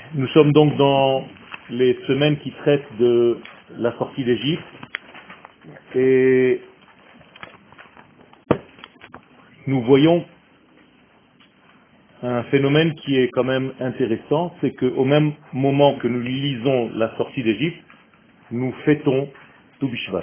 Nous sommes donc dans les semaines qui traitent de la sortie d'Égypte et nous voyons un phénomène qui est quand même intéressant, c'est qu'au même moment que nous lisons la sortie d'Égypte, nous fêtons Tou Bishvat.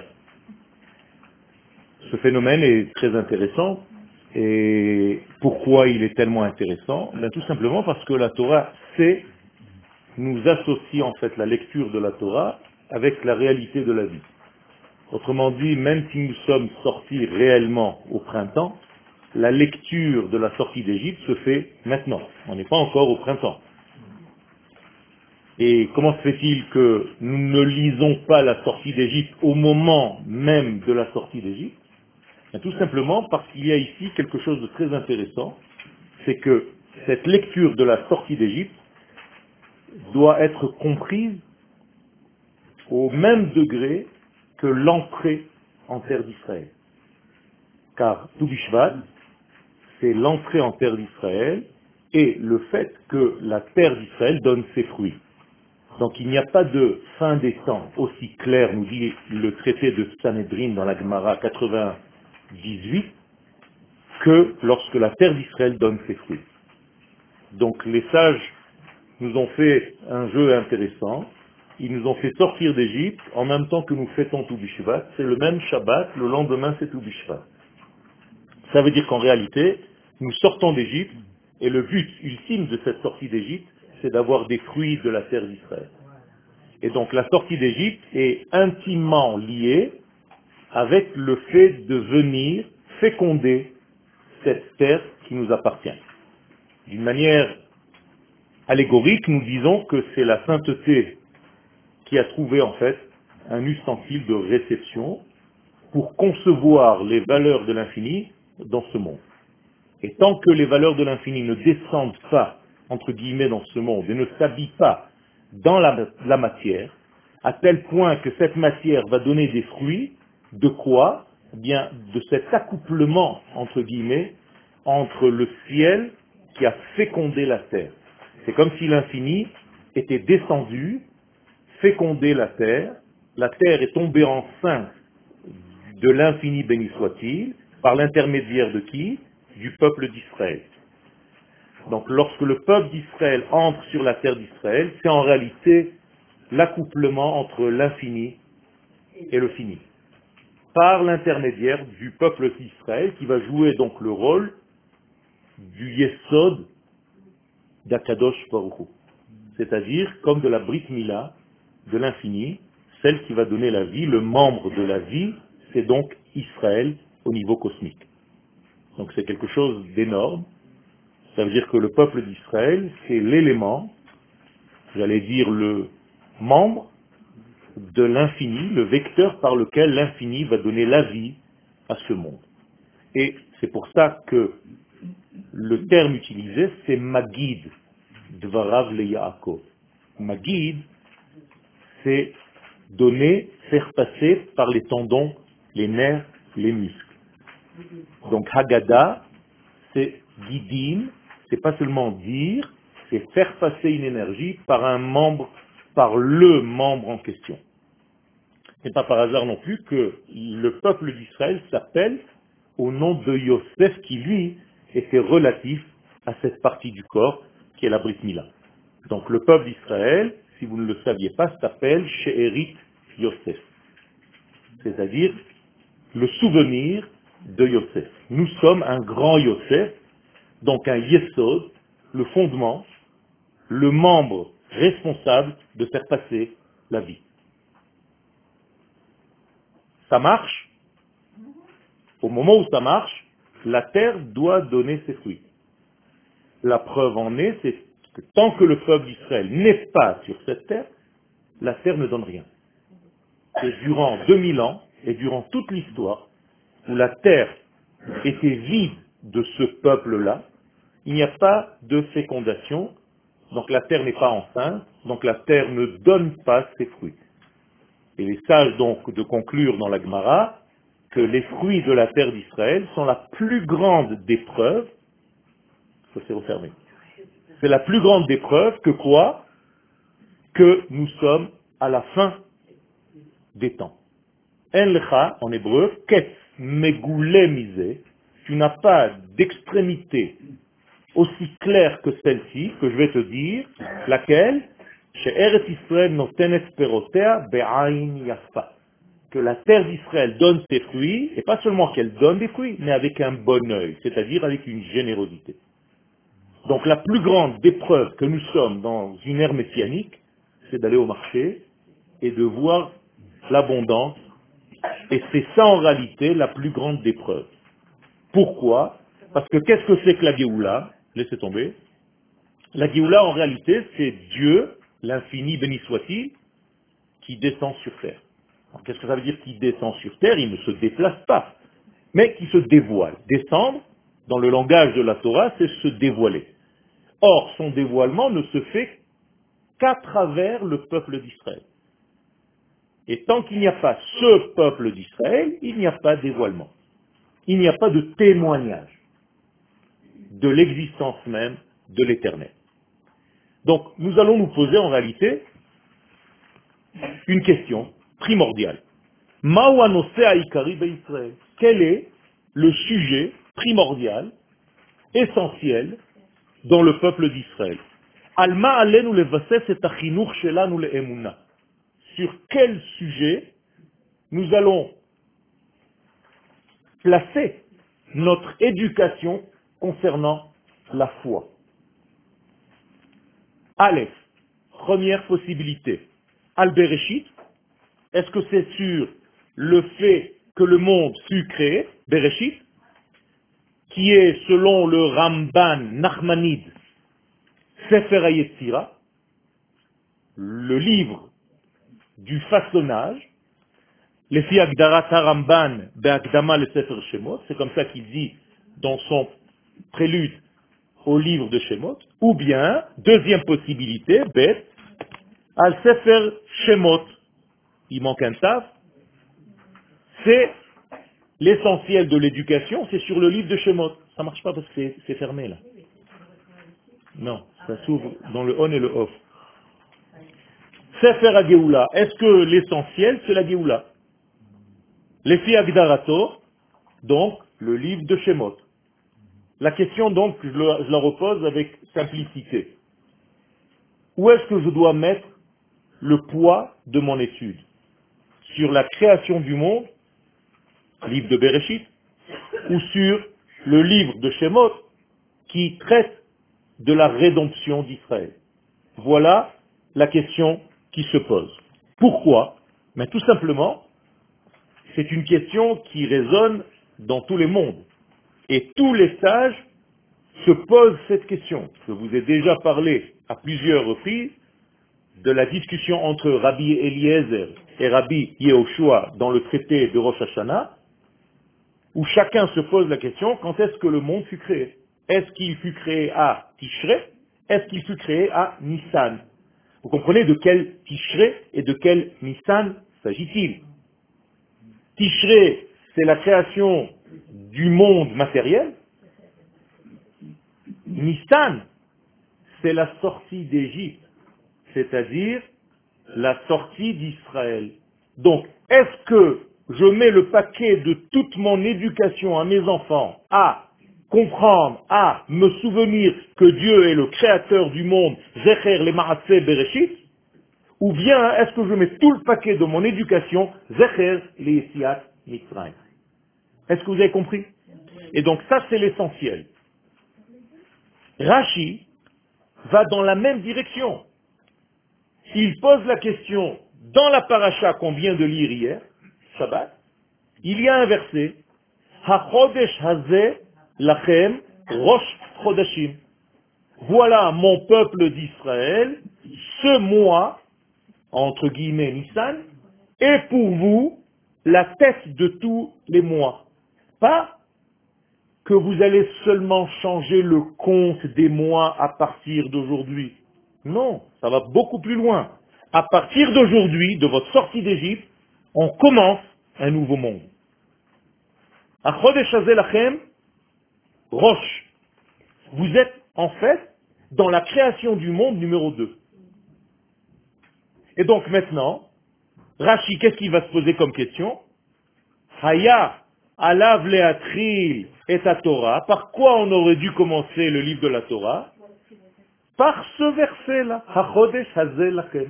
Ce phénomène est très intéressant. Et pourquoi il est tellement intéressant? Tout simplement parce que la Torah nous associe en fait la lecture de la Torah avec la réalité de la vie. Autrement dit, même si nous sommes sortis réellement au printemps, la lecture de la sortie d'Égypte se fait maintenant. On n'est pas encore au printemps. Et comment se fait-il que nous ne lisons pas la sortie d'Égypte au moment même de la sortie d'Égypte? Tout simplement parce qu'il y a ici quelque chose de très intéressant, c'est que cette lecture de la sortie d'Égypte doit être comprise au même degré que l'entrée en terre d'Israël. Car Tou Bishvat, c'est l'entrée en terre d'Israël et le fait que la terre d'Israël donne ses fruits. Donc il n'y a pas de fin des temps aussi clair, nous dit le traité de Sanhedrin dans la Gemara 98, que lorsque la terre d'Israël donne ses fruits. Donc les sages nous ont fait un jeu intéressant. Ils nous ont fait sortir d'Égypte en même temps que nous fêtons Tou Bishvat. C'est le même Shabbat, le lendemain c'est Tou Bishvat. Ça veut dire qu'en réalité, nous sortons d'Égypte et le but ultime de cette sortie d'Égypte, c'est d'avoir des fruits de la terre d'Israël. Et donc la sortie d'Égypte est intimement liée avec le fait de venir féconder cette terre qui nous appartient. D'une manière allégorique, nous disons que c'est la sainteté qui a trouvé en fait un ustensile de réception pour concevoir les valeurs de l'infini dans ce monde. Et tant que les valeurs de l'infini ne descendent pas, entre guillemets, dans ce monde et ne s'habillent pas dans la matière, à tel point que cette matière va donner des fruits, de quoi? Eh bien, de cet accouplement, entre guillemets, entre le ciel qui a fécondé la terre. C'est comme si l'infini était descendu, fécondé la terre est tombée enceinte de l'infini béni soit-il, par l'intermédiaire de qui? Du peuple d'Israël. Donc lorsque le peuple d'Israël entre sur la terre d'Israël, c'est en réalité l'accouplement entre l'infini et le fini, par l'intermédiaire du peuple d'Israël qui va jouer donc le rôle du Yesod d'Akadosh Baruch Hu. C'est-à-dire comme de la Brit Mila de l'infini, celle qui va donner la vie, le membre de la vie, c'est donc Israël au niveau cosmique. Donc c'est quelque chose d'énorme. Ça veut dire que le peuple d'Israël, c'est l'élément, j'allais dire le membre de l'infini, le vecteur par lequel l'infini va donner la vie à ce monde. Et c'est pour ça que le terme utilisé, c'est Magid, Dvarav le Yaakov. Magid, c'est donner, faire passer par les tendons, les nerfs, les muscles. Donc Haggadah, c'est Gidim, c'est pas seulement dire, c'est faire passer une énergie par un membre, par le membre en question. C'est pas par hasard non plus que le peuple d'Israël s'appelle au nom de Yosef qui lui était relatif à cette partie du corps qui est la Brit Mila. Donc le peuple d'Israël, si vous ne le saviez pas, s'appelle She'erit Yosef, c'est-à-dire le souvenir de Yosef. Nous sommes un grand Yosef, donc un Yesod, le fondement, le membre responsable de faire passer la vie. Ça marche. Au moment où ça marche, la terre doit donner ses fruits. La preuve en est, c'est que tant que le peuple d'Israël n'est pas sur cette terre, la terre ne donne rien. Et durant 2000 ans, et durant toute l'histoire, où la terre était vide de ce peuple-là, il n'y a pas de fécondation, donc la terre n'est pas enceinte, donc la terre ne donne pas ses fruits. Et les sages donc de conclure dans la Gemara que les fruits de la terre d'Israël sont la plus grande des preuves, ça s'est refermé, c'est la plus grande des preuves que quoi? que nous sommes à la fin des temps. En lecha, en hébreu, ket megoulé misé, tu n'as pas d'extrémité aussi claire que celle-ci, que je vais te dire, laquelle, chez Eretz Israël notenet perotea be'ain yafa, que la terre d'Israël donne ses fruits, et pas seulement qu'elle donne des fruits, mais avec un bon œil, c'est-à-dire avec une générosité. Donc la plus grande des preuves que nous sommes dans une ère messianique, c'est d'aller au marché et de voir l'abondance. Et c'est ça en réalité la plus grande des preuves. Pourquoi? Parce que qu'est-ce que c'est que la Géoula? Laissez tomber. La Géoula en réalité c'est Dieu, l'infini béni soit-il, qui descend sur terre. Alors qu'est-ce que ça veut dire qu'il descend sur terre? Il ne se déplace pas, mais qui se dévoile. Descendre, dans le langage de la Torah, c'est se dévoiler. Or, son dévoilement ne se fait qu'à travers le peuple d'Israël. Et tant qu'il n'y a pas ce peuple d'Israël, il n'y a pas de dévoilement. Il n'y a pas de témoignage de l'existence même de l'éternel. Donc, nous allons nous poser en réalité une question primordiale. Ma'u hanose ha'ikari be'Israël? Quel est le sujet primordial, essentiel, dans le peuple d'Israël? Alma alenu levases et achinuch shelanu le'emuna. Sur quel sujet nous allons placer notre éducation concernant la foi. Aleph, première possibilité. Al-Bereshit, est-ce que c'est sur le fait que le monde fut créé, Bereshit, qui est selon le Ramban Nachmanide, Sefer HaYetzira, le livre du façonnage, les fi Agdarat HaRamban Be'Akdama le Sefer Shemot, c'est comme ça qu'il dit dans son prélude au livre de Shemot, ou bien, deuxième possibilité, Bet, al Sefer Shemot, il manque un taf, c'est l'essentiel de l'éducation, c'est sur le livre de Shemot. Ça marche pas parce que c'est fermé là. Non, ça s'ouvre dans le on et le off. Sefer HaGeoula, est-ce que l'essentiel c'est la Geoula? Les fi Agdarato, donc le livre de Shemot. La question donc, je la repose avec simplicité. Où est-ce que je dois mettre le poids de mon étude? Sur la création du monde, livre de Bereshit, ou sur le livre de Shemot, qui traite de la rédemption d'Israël? Voilà la question qui se pose. Pourquoi? Mais tout simplement, c'est une question qui résonne dans tous les mondes. Et tous les sages se posent cette question. Je vous ai déjà parlé à plusieurs reprises de la discussion entre Rabbi Eliezer et Rabbi Yehoshua dans le traité de Rosh Hashanah, où chacun se pose la question, quand est-ce que le monde fut créé? Est-ce qu'il fut créé à Tishrei? Est-ce qu'il fut créé à Nissan? Vous comprenez de quel Tishrei et de quel Nissan s'agit-il? Tishrei, c'est la création du monde matériel. Nissan, c'est la sortie d'Égypte, c'est-à-dire la sortie d'Israël. Donc, est-ce que je mets le paquet de toute mon éducation à mes enfants à comprendre, à me souvenir que Dieu est le créateur du monde, Zecher le Maaseh Bereshit, ou bien est-ce que je mets tout le paquet de mon éducation, Zecher le Yetziat Mitzrayim? Est-ce que vous avez compris? Et donc ça c'est l'essentiel. Rashi va dans la même direction. Il pose la question dans la paracha qu'on vient de lire hier, Shabbat, il y a un verset, HaChodesh Hazeh Lachem Rosh Chodashim. Voilà mon peuple d'Israël, ce mois, entre guillemets Nissan, est pour vous la tête de tous les mois. Pas que vous allez seulement changer le compte des mois à partir d'aujourd'hui. Non, ça va beaucoup plus loin. À partir d'aujourd'hui, de votre sortie d'Égypte, on commence un nouveau monde. Achodesh hazeh lachem, Rosh. Vous êtes en fait dans la création du monde numéro 2. Et donc maintenant, Rashi, qu'est-ce qu'il va se poser comme question? Haya, alav leatril et à Torah. Par quoi on aurait dû commencer le livre de la Torah? Par ce verset-là. Hachodesh hazel lachem.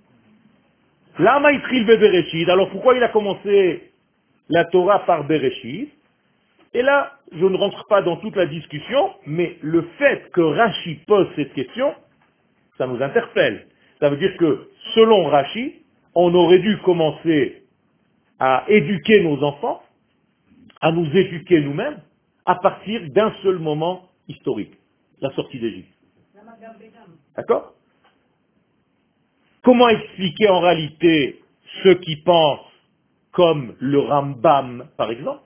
Lama itril bebereshit. Alors pourquoi il a commencé la Torah par Bereshit? Et là, je ne rentre pas dans toute la discussion, mais le fait que Rashi pose cette question, ça nous interpelle. Ça veut dire que, selon Rashi, on aurait dû commencer à éduquer nos enfants, à nous éduquer nous-mêmes, à partir d'un seul moment historique, la sortie d'Égypte. D'accord? Comment expliquer en réalité ceux qui pensent comme le Rambam, par exemple?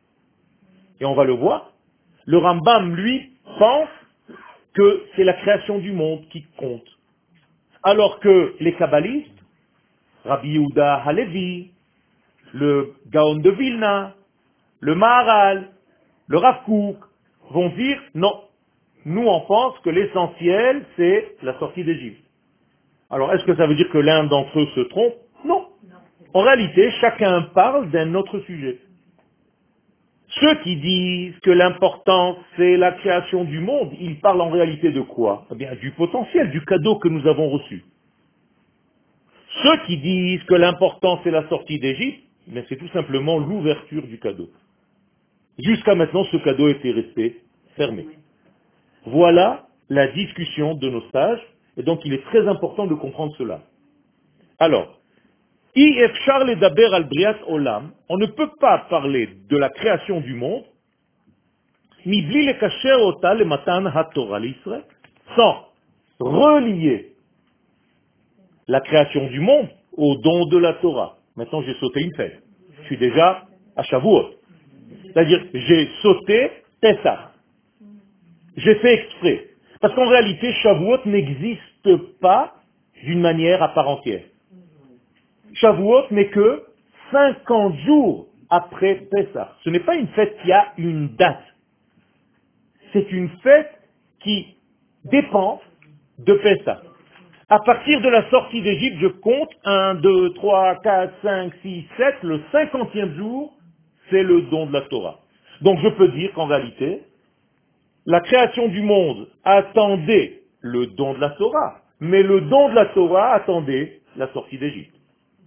Et on va le voir. Le Rambam, lui, pense que c'est la création du monde qui compte. Alors que les kabbalistes, Rabbi Yehuda Halevi, le Gaon de Vilna, le Maharal, le Rav Kook, vont dire non. Nous, on pense que l'essentiel, c'est la sortie d'Égypte. Alors, est-ce que ça veut dire que l'un d'entre eux se trompe? Non. En réalité, chacun parle d'un autre sujet. Ceux qui disent que l'important, c'est la création du monde, ils parlent en réalité de quoi? Eh bien, du potentiel, du cadeau que nous avons reçu. Ceux qui disent que l'important, c'est la sortie d'Égypte, mais c'est tout simplement l'ouverture du cadeau. Jusqu'à maintenant, ce cadeau était resté fermé. Voilà la discussion de nos sages, et donc il est très important de comprendre cela. Alors, Ifchar le daber al briat olam, on ne peut pas parler de la création du monde, mibli le kasher ota le matan haTorah l'Israël, sans relier la création du monde au don de la Torah. Maintenant, j'ai sauté une fête. Je suis déjà à Shavuot. C'est-à-dire, j'ai sauté Pessah. J'ai fait exprès. Parce qu'en réalité, Shavuot n'existe pas d'une manière à part entière. Shavuot n'est que 50 jours après Pessah. Ce n'est pas une fête qui a une date. C'est une fête qui dépend de Pessah. À partir de la sortie d'Égypte, je compte 1, 2, 3, 4, 5, 6, 7. Le 50e jour, c'est le don de la Torah. Donc je peux dire qu'en réalité, la création du monde attendait le don de la Torah, mais le don de la Torah attendait la sortie d'Égypte.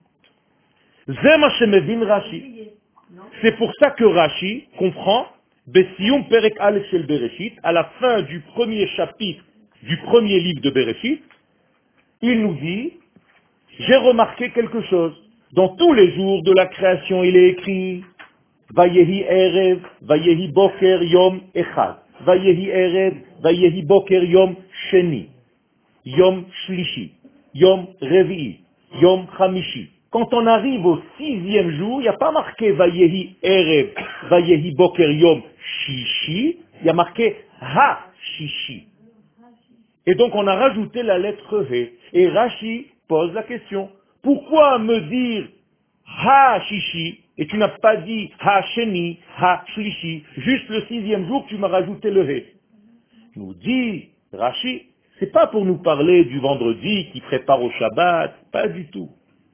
Rashi. C'est pour ça que Rashi comprend Besium Perek Aleph Shel Bereshit, à la fin du premier chapitre du premier livre de Bereshit, il nous dit, j'ai remarqué quelque chose. Dans tous les jours de la création, il est écrit Vayehi Erev, Vayehi Boker Yom Echad, Vayehi Erev, Vayehi Boker Yom Sheni, Yom Shlishi, Yom Revi'i, Yom Chamishi. Quand on arrive au 6e jour, il n'y a pas marqué Vayehi Erev, Vayehi Boker Yom Shishi, il y a marqué Ha Shishi. Et donc on a rajouté la lettre He. Et Rashi pose la question, pourquoi me dire Ha Shishi et tu n'as pas dit Ha Sheni, Ha Shlishi, juste le 6e jour tu m'as rajouté le He? Nous dit Rashi, c'est pas pour nous parler du vendredi qui prépare au Shabbat, pas du tout.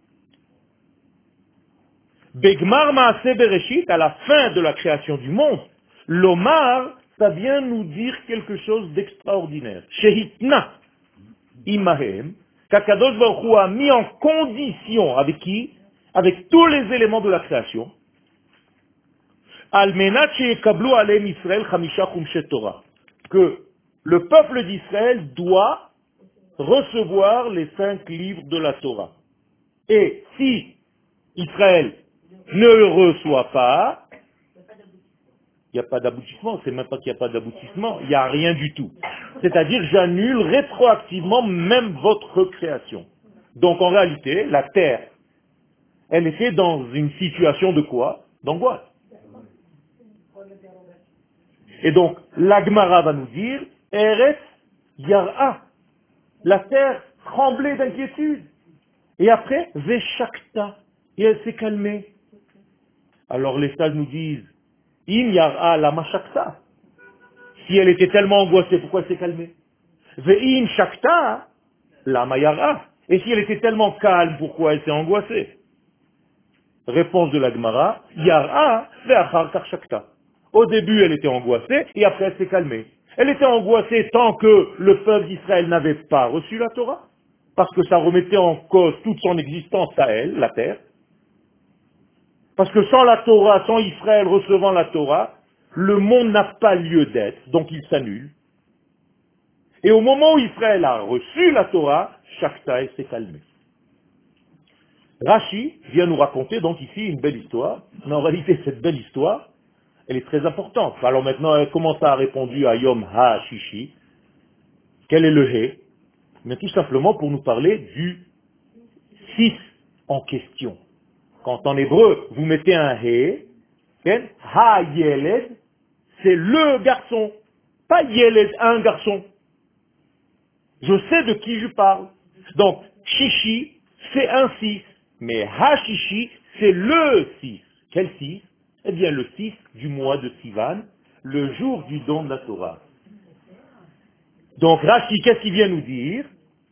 Begmar Maaseh Bereshit, à la fin de la création du monde, l'Omar, ça vient nous dire quelque chose d'extraordinaire. Shehitna imahem, qu'Akadosh Baruch Hu a mis en condition, avec qui? Avec tous les éléments de la création, Almenat sheyekablu aleim Israël chamisha chumshe Torah, que le peuple d'Israël doit recevoir les 5 livres de la Torah. Et si Israël ne le reçoit pas, il n'y a pas d'aboutissement, c'est même pas qu'il n'y a pas d'aboutissement, il n'y a rien du tout. C'est-à-dire, j'annule rétroactivement même votre création. Donc en réalité, la terre, elle était dans une situation de quoi? D'angoisse. Et donc, l'Agmara va nous dire, Eretz Yar'a, la terre tremblait d'inquiétude. Et après, Veshakta, et elle s'est calmée. Alors les sages nous disent, Im Yar'a lama Shakta. Si elle était tellement angoissée, pourquoi elle s'est calmée? Ve'im Shakta lama Yar'a. Et si elle était tellement calme, pourquoi elle s'est angoissée? Réponse de la Gemara, Yara ve'achar karshakta. Au début, elle était angoissée, et après, elle s'est calmée. Elle était angoissée tant que le peuple d'Israël n'avait pas reçu la Torah, parce que ça remettait en cause toute son existence à elle, la terre. Parce que sans la Torah, sans Israël recevant la Torah, le monde n'a pas lieu d'être, donc il s'annule. Et au moment où Israël a reçu la Torah, Shakta s'est calmée. Rashi vient nous raconter donc ici une belle histoire, mais en réalité cette belle histoire, elle est très importante. Alors maintenant, comment ça a répondu à Yom HaShishi? Quel est le He? Mais tout simplement pour nous parler du 6 en question. Quand en hébreu, vous mettez un He, Ha-Yeled, c'est le garçon, pas Yeled, un garçon. Je sais de qui je parle. Donc, Shishi, c'est un 6. Mais Hashishi, c'est le 6. Quel 6? Eh bien, le 6 du mois de Sivan, le jour du don de la Torah. Donc, Rashi, qu'est-ce qu'il vient nous dire?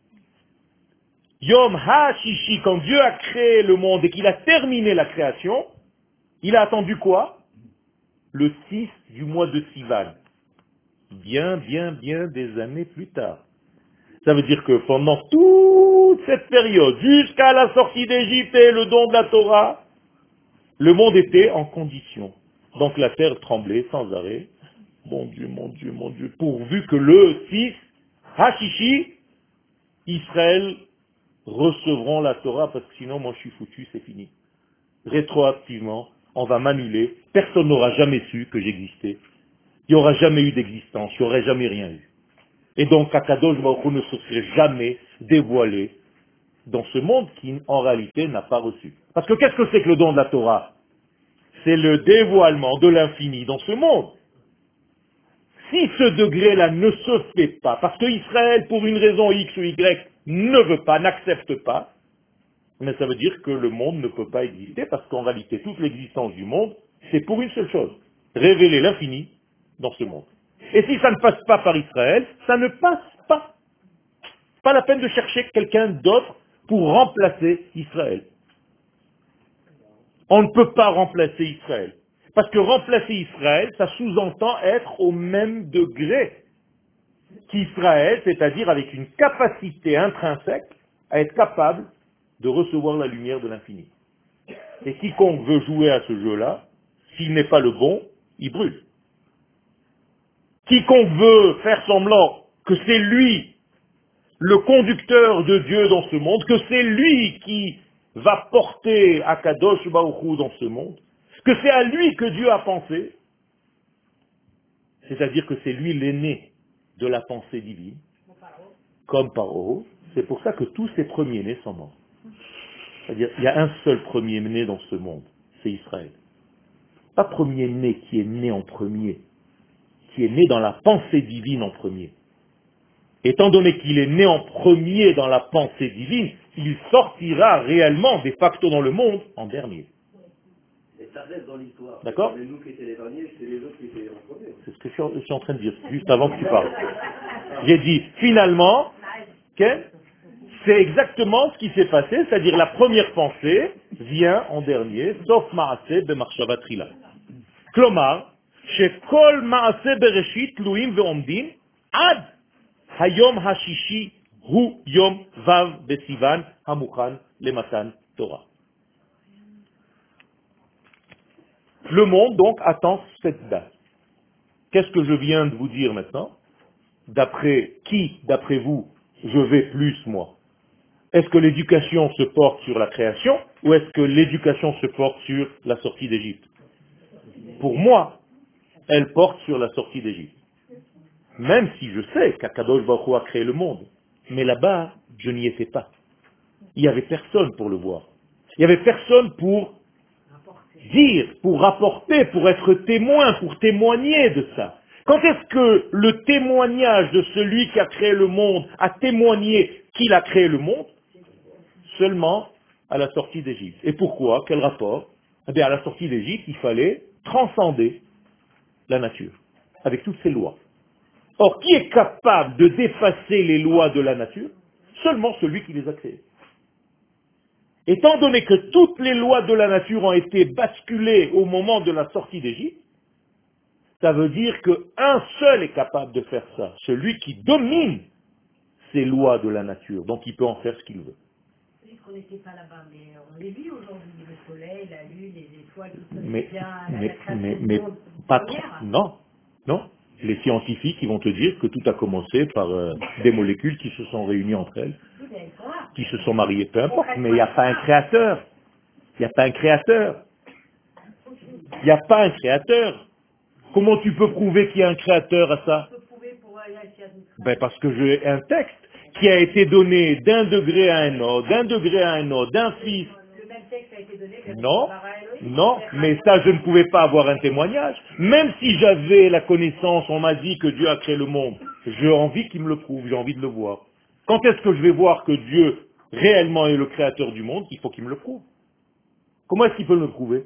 Yom Hashishi, quand Dieu a créé le monde et qu'il a terminé la création, il a attendu quoi? Le 6 du mois de Sivan. Bien des années plus tard. Ça veut dire que pendant toute cette période, jusqu'à la sortie d'Égypte et le don de la Torah, le monde était en condition. Donc la terre tremblait sans arrêt. Mon Dieu, mon Dieu, mon Dieu. Pourvu que le 6, Hashishi, Israël recevront la Torah, parce que sinon, moi je suis foutu, c'est fini. Rétroactivement, on va m'annuler. Personne n'aura jamais su que j'existais. Il n'y aura jamais eu d'existence, il n'y aurait jamais rien eu. Et donc, Akadosh Baruch Hu ne se serait jamais dévoilé dans ce monde qui, en réalité, n'a pas reçu. Parce que qu'est-ce que c'est que le don de la Torah? C'est le dévoilement de l'infini dans ce monde. Si ce degré-là ne se fait pas, parce que Israël, pour une raison X ou Y, ne veut pas, n'accepte pas, mais ça veut dire que le monde ne peut pas exister, parce qu'en réalité, toute l'existence du monde, c'est pour une seule chose, révéler l'infini dans ce monde. Et si ça ne passe pas par Israël, ça ne passe pas. Pas la peine de chercher quelqu'un d'autre pour remplacer Israël. On ne peut pas remplacer Israël. Parce que remplacer Israël, ça sous-entend être au même degré qu'Israël, c'est-à-dire avec une capacité intrinsèque à être capable de recevoir la lumière de l'infini. Et quiconque veut jouer à ce jeu-là, s'il n'est pas le bon, il brûle. Quiconque veut faire semblant que c'est lui le conducteur de Dieu dans ce monde, que c'est lui qui va porter Akadosh Baruch Hu dans ce monde, que c'est à lui que Dieu a pensé, c'est-à-dire que c'est lui l'aîné de la pensée divine, comme Paro. C'est pour ça que tous ces premiers-nés sont morts. C'est-à-dire il y a un seul premier-né dans ce monde, c'est Israël. Pas premier-né qui est né en premier, qui est né dans la pensée divine en premier. Étant donné qu'il est né en premier dans la pensée divine, il sortira réellement, de facto dans le monde, en dernier. Et ça reste dans l'histoire. D'accord? C'est nous qui étions les derniers, c'est les autres qui étaient en premier. C'est ce que je suis en train de dire, juste avant que tu parles. J'ai dit, finalement, c'est exactement ce qui s'est passé, c'est-à-dire la première pensée vient en dernier, sauf Maaseh b'machshava trila. Klomar, shekol Maaseh bereshit tluim ve'omdim, ad Hayom Hashishi Hu Yom Vav Besivan Hamukhan Lematan Torah. Le monde donc attend cette date. Qu'est-ce que je viens de vous dire maintenant? D'après qui, d'après vous, je vais plus moi? Est-ce que l'éducation se porte sur la création ou est-ce que l'éducation se porte sur la sortie d'Égypte? Pour moi, elle porte sur la sortie d'Égypte. Même si je sais qu'Akadosh Baruch Hu a créé le monde. Mais là-bas, je n'y étais pas. Il n'y avait personne pour le voir. Il n'y avait personne pour dire, pour rapporter, pour être témoin, pour témoigner de ça. Quand est-ce que le témoignage de celui qui a créé le monde a témoigné qu'il a créé le monde? Seulement à la sortie d'Égypte. Et pourquoi? Quel rapport? Eh bien, à la sortie d'Égypte, il fallait transcender la nature, avec toutes ses lois. Or, qui est capable de dépasser les lois de la nature? Seulement celui qui les a créés. Étant donné que toutes les lois de la nature ont été basculées au moment de la sortie d'Égypte, ça veut dire qu'un seul est capable de faire ça, celui qui domine ces lois de la nature, donc il peut en faire ce qu'il veut. On n'était pas là-bas, mais on les vit aujourd'hui, le soleil, la lune, les étoiles, tout ça. Mais pas trop. Non, non. Les scientifiques, ils vont te dire que tout a commencé par des molécules qui se sont réunies entre elles, qui se sont mariées, peu importe, mais il n'y a pas un créateur. Il n'y a pas un créateur. Il n'y a pas un créateur. Comment tu peux prouver qu'il y a un créateur à ça? Ben parce que j'ai un texte qui a été donné d'un degré à un autre, d'un degré à un autre, d'un fils. Le même texte a été donné. Non, non, mais ça je ne pouvais pas avoir un témoignage. Même si j'avais la connaissance, on m'a dit que Dieu a créé le monde. J'ai envie qu'il me le prouve, j'ai envie de le voir. Quand est-ce que je vais voir que Dieu réellement est le créateur du monde? Il faut qu'il me le prouve. Comment est-ce qu'il peut me le prouver?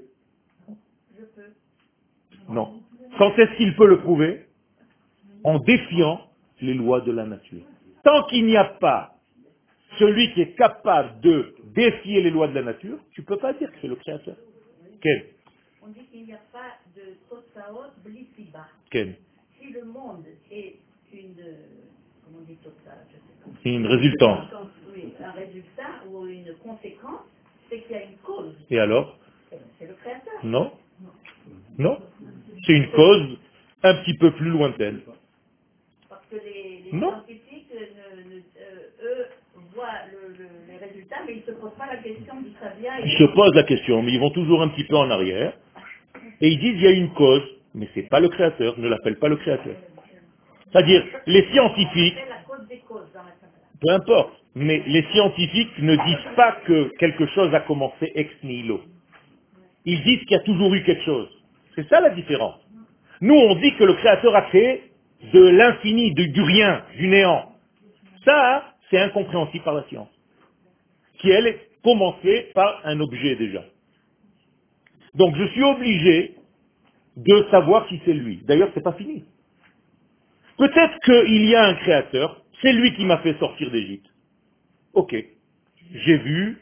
Non. Quand est-ce qu'il peut le prouver? En défiant les lois de la nature. Tant qu'il n'y a pas celui qui est capable de défier les lois de la nature, tu ne peux pas dire que c'est le créateur. Ken. On dit qu'il n'y a pas de Totsaot Blisiba. Ken. Si le monde est une, comment on dit Totsa, je sais pas. C'est une résultante. Oui, un résultat ou une conséquence, c'est qu'il y a une cause. Et alors? C'est le créateur. Non. Non. C'est une cause un petit peu plus lointaine. Parce que les non. scientifiques, eux, voient les résultats, mais ils ne se posent pas la question d'où ça vient. Ils se posent la question, mais ils vont toujours un petit peu en arrière. Et ils disent il y a une cause, mais ce n'est pas le créateur, ne l'appelle pas le créateur. C'est-à-dire, les scientifiques, peu importe, mais les scientifiques ne disent pas que quelque chose a commencé ex nihilo. Ils disent qu'il y a toujours eu quelque chose. C'est ça la différence. Nous, on dit que le créateur a créé de l'infini, du rien, du néant. Ça, c'est incompréhensible par la science. Qui, elle, est commencée par un objet déjà. Donc, je suis obligé de savoir si c'est lui. D'ailleurs, c'est pas fini. Peut-être qu'il y a un créateur, c'est lui qui m'a fait sortir d'Égypte. Ok. J'ai vu,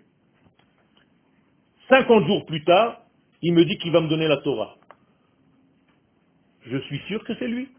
50 jours plus tard, il me dit qu'il va me donner la Torah. Je suis sûr que c'est lui.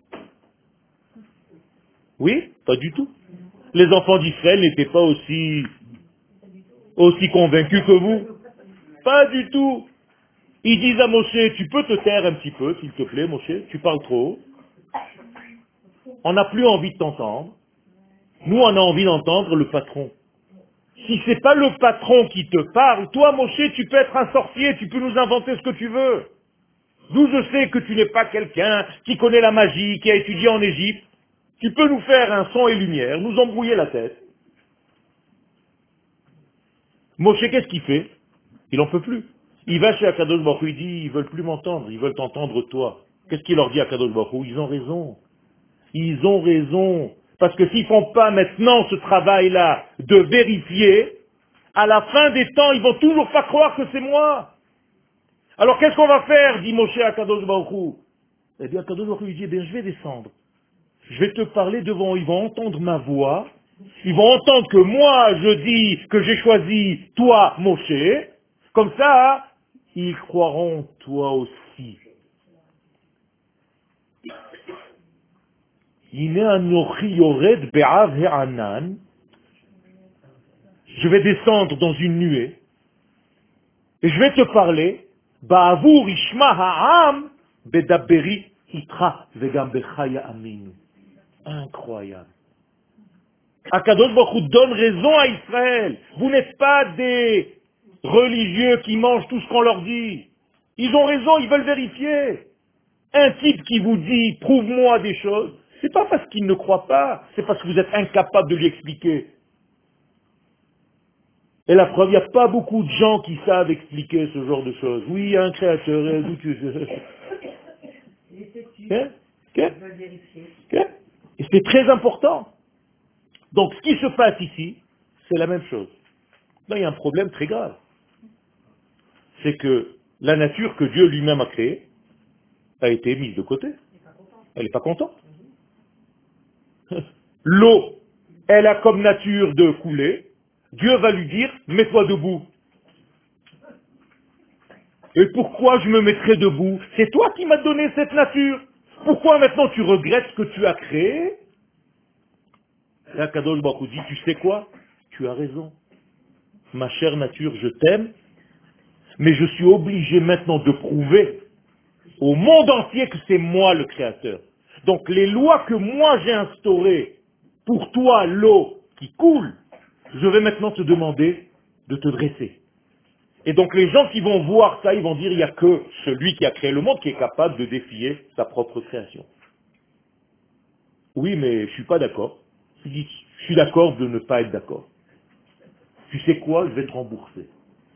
Oui, pas du tout. Les enfants d'Israël n'étaient pas aussi convaincus que vous. Pas du tout. Ils disent à Moshe, tu peux te taire un petit peu, s'il te plaît, Moshe, tu parles trop. On n'a plus envie de t'entendre. Nous, on a envie d'entendre le patron. Si c'est pas le patron qui te parle, toi, Moshe, tu peux être un sorcier, tu peux nous inventer ce que tu veux. D'où je sais que tu n'es pas quelqu'un qui connaît la magie, qui a étudié en Égypte. Tu peux nous faire un son et lumière, nous embrouiller la tête. Moshe, qu'est-ce qu'il fait? Il n'en peut plus. Il va chez Akadosh Baruch Hu, il dit, ils veulent plus m'entendre, ils veulent t'entendre toi. Qu'est-ce qu'il leur dit à Akadosh Baruch Hu? Ils ont raison. Ils ont raison. Parce que s'ils font pas maintenant ce travail-là de vérifier, à la fin des temps, ils vont toujours pas croire que c'est moi. Alors qu'est-ce qu'on va faire? Dit Moshe à Akadosh Baruch Hu. Eh bien, Akadosh Baruch Hu dit, eh bien, je vais descendre. Je vais te parler devant, ils vont entendre ma voix. Ils vont entendre que moi, je dis que j'ai choisi toi, Moshe. Comme ça, ils croiront toi aussi. Je vais descendre dans une nuée et je vais te parler. Ba'avur ishma ha'am bedaberi itra vegam bechaya aminu. Incroyable. Akadosh Baruch Hu donne raison à Israël. Vous n'êtes pas des religieux qui mangent tout ce qu'on leur dit. Ils ont raison, ils veulent vérifier. Un type qui vous dit, prouve-moi des choses, c'est pas parce qu'il ne croit pas, c'est parce que vous êtes incapable de lui expliquer. Et la preuve, il n'y a pas beaucoup de gens qui savent expliquer ce genre de choses. Oui, il y a un créateur, et c'est très important. Donc, ce qui se passe ici, c'est la même chose. Là, il y a un problème très grave. C'est que la nature que Dieu lui-même a créée a été mise de côté. Elle n'est pas contente. L'eau elle a comme nature de couler, Dieu va lui dire, mets-toi debout. Et pourquoi je me mettrai debout? C'est toi qui m'as donné cette nature. Pourquoi maintenant tu regrettes ce que tu as créé? Et Akadosh Baruch Hu dit, tu sais quoi? Tu as raison. Ma chère nature, je t'aime, mais je suis obligé maintenant de prouver au monde entier que c'est moi le créateur. Donc les lois que moi j'ai instaurées pour toi, l'eau qui coule, je vais maintenant te demander de te dresser. Et donc les gens qui vont voir ça, ils vont dire, il n'y a que celui qui a créé le monde qui est capable de défier sa propre création. Oui, mais je suis pas d'accord. Je suis d'accord de ne pas être d'accord. Tu sais quoi? Je vais te rembourser.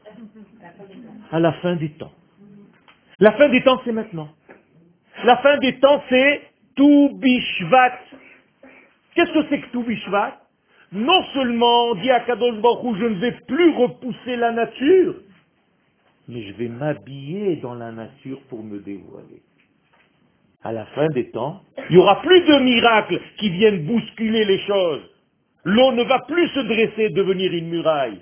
À la fin des temps. La fin des temps, c'est maintenant. La fin des temps, c'est tout bishvat. Qu'est-ce que c'est que tout bishvat? Non seulement, dit à Kadosh Baruch Hu, je ne vais plus repousser la nature, mais je vais m'habiller dans la nature pour me dévoiler. À la fin des temps, il n'y aura plus de miracles qui viennent bousculer les choses. L'eau ne va plus se dresser et devenir une muraille.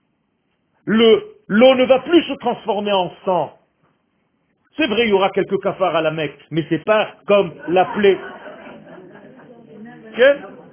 L'eau ne va plus se transformer en sang. C'est vrai, il y aura quelques cafards à la Mecque, mais c'est pas comme la plaie. Ok?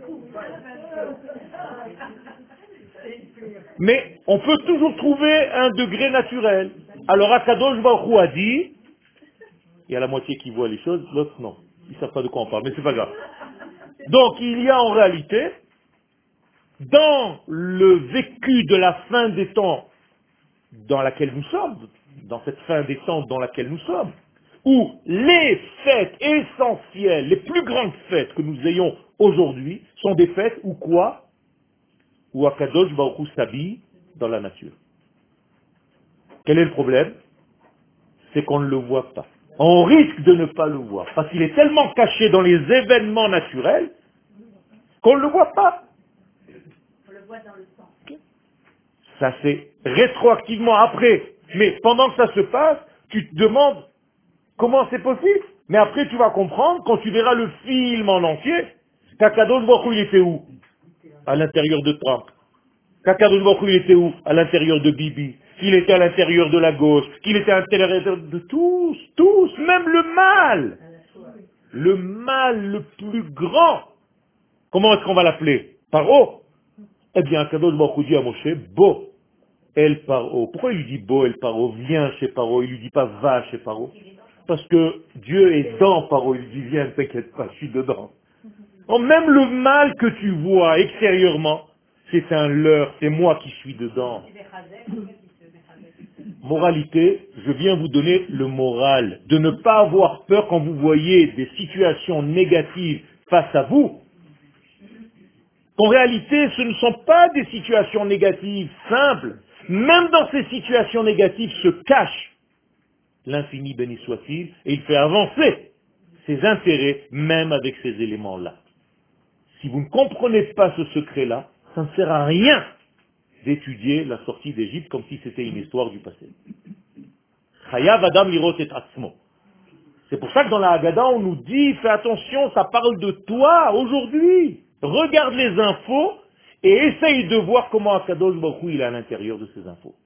Mais on peut toujours trouver un degré naturel. Alors Akadosh Baruch Hu a dit, il y a la moitié qui voit les choses, l'autre non. Ils ne savent pas de quoi on parle, mais c'est pas grave. Donc il y a en réalité, dans le vécu de la fin des temps dans laquelle nous sommes, dans cette fin des temps dans laquelle nous sommes, où les fêtes essentielles, les plus grandes fêtes que nous ayons aujourd'hui, sont des fêtes où quoi? Où Akadosh Baruch Hu s'habille dans la nature. Quel est le problème? C'est qu'on ne le voit pas. On risque de ne pas le voir, parce qu'il est tellement caché dans les événements naturels qu'on ne le voit pas. On le voit dans le sang. Ça c'est rétroactivement après. Mais pendant que ça se passe, tu te demandes comment c'est possible. Mais après tu vas comprendre, quand tu verras le film en entier, qu'Akadosh Baruch Hu il était où? À l'intérieur de Trump. Qu'Akadosh Baruch Hu il était où? À l'intérieur de Bibi. Qu'il était à l'intérieur de la gauche. Qu'il était à l'intérieur de tous, même le mal. Le mal le plus grand. Comment est-ce qu'on va l'appeler? Paro. Eh bien, Akadosh Baruch Hu dit à Moshe, Bo, El Paro. Pourquoi il lui dit Bo, El Paro? Viens chez Paro. Il lui dit pas va chez Paro. Parce que Dieu est dans Paro. Il dit viens, ne t'inquiète pas, je suis dedans. Donc, même le mal que tu vois extérieurement, c'est un leurre, c'est moi qui suis dedans. Moralité, je viens vous donner le moral. De ne pas avoir peur quand vous voyez des situations négatives face à vous. En réalité, ce ne sont pas des situations négatives simples. Même dans ces situations négatives se cache l'infini béni soit-il, et il fait avancer ses intérêts même avec ces éléments-là. Si vous ne comprenez pas ce secret-là, ça ne sert à rien d'étudier la sortie d'Égypte comme si c'était une histoire du passé. Chayav Adam lirot et atzmo. C'est pour ça que dans la Haggadah, on nous dit, fais attention, ça parle de toi aujourd'hui. Regarde les infos et essaye de voir comment Akadosh Baruch Hu il est à l'intérieur de ces infos.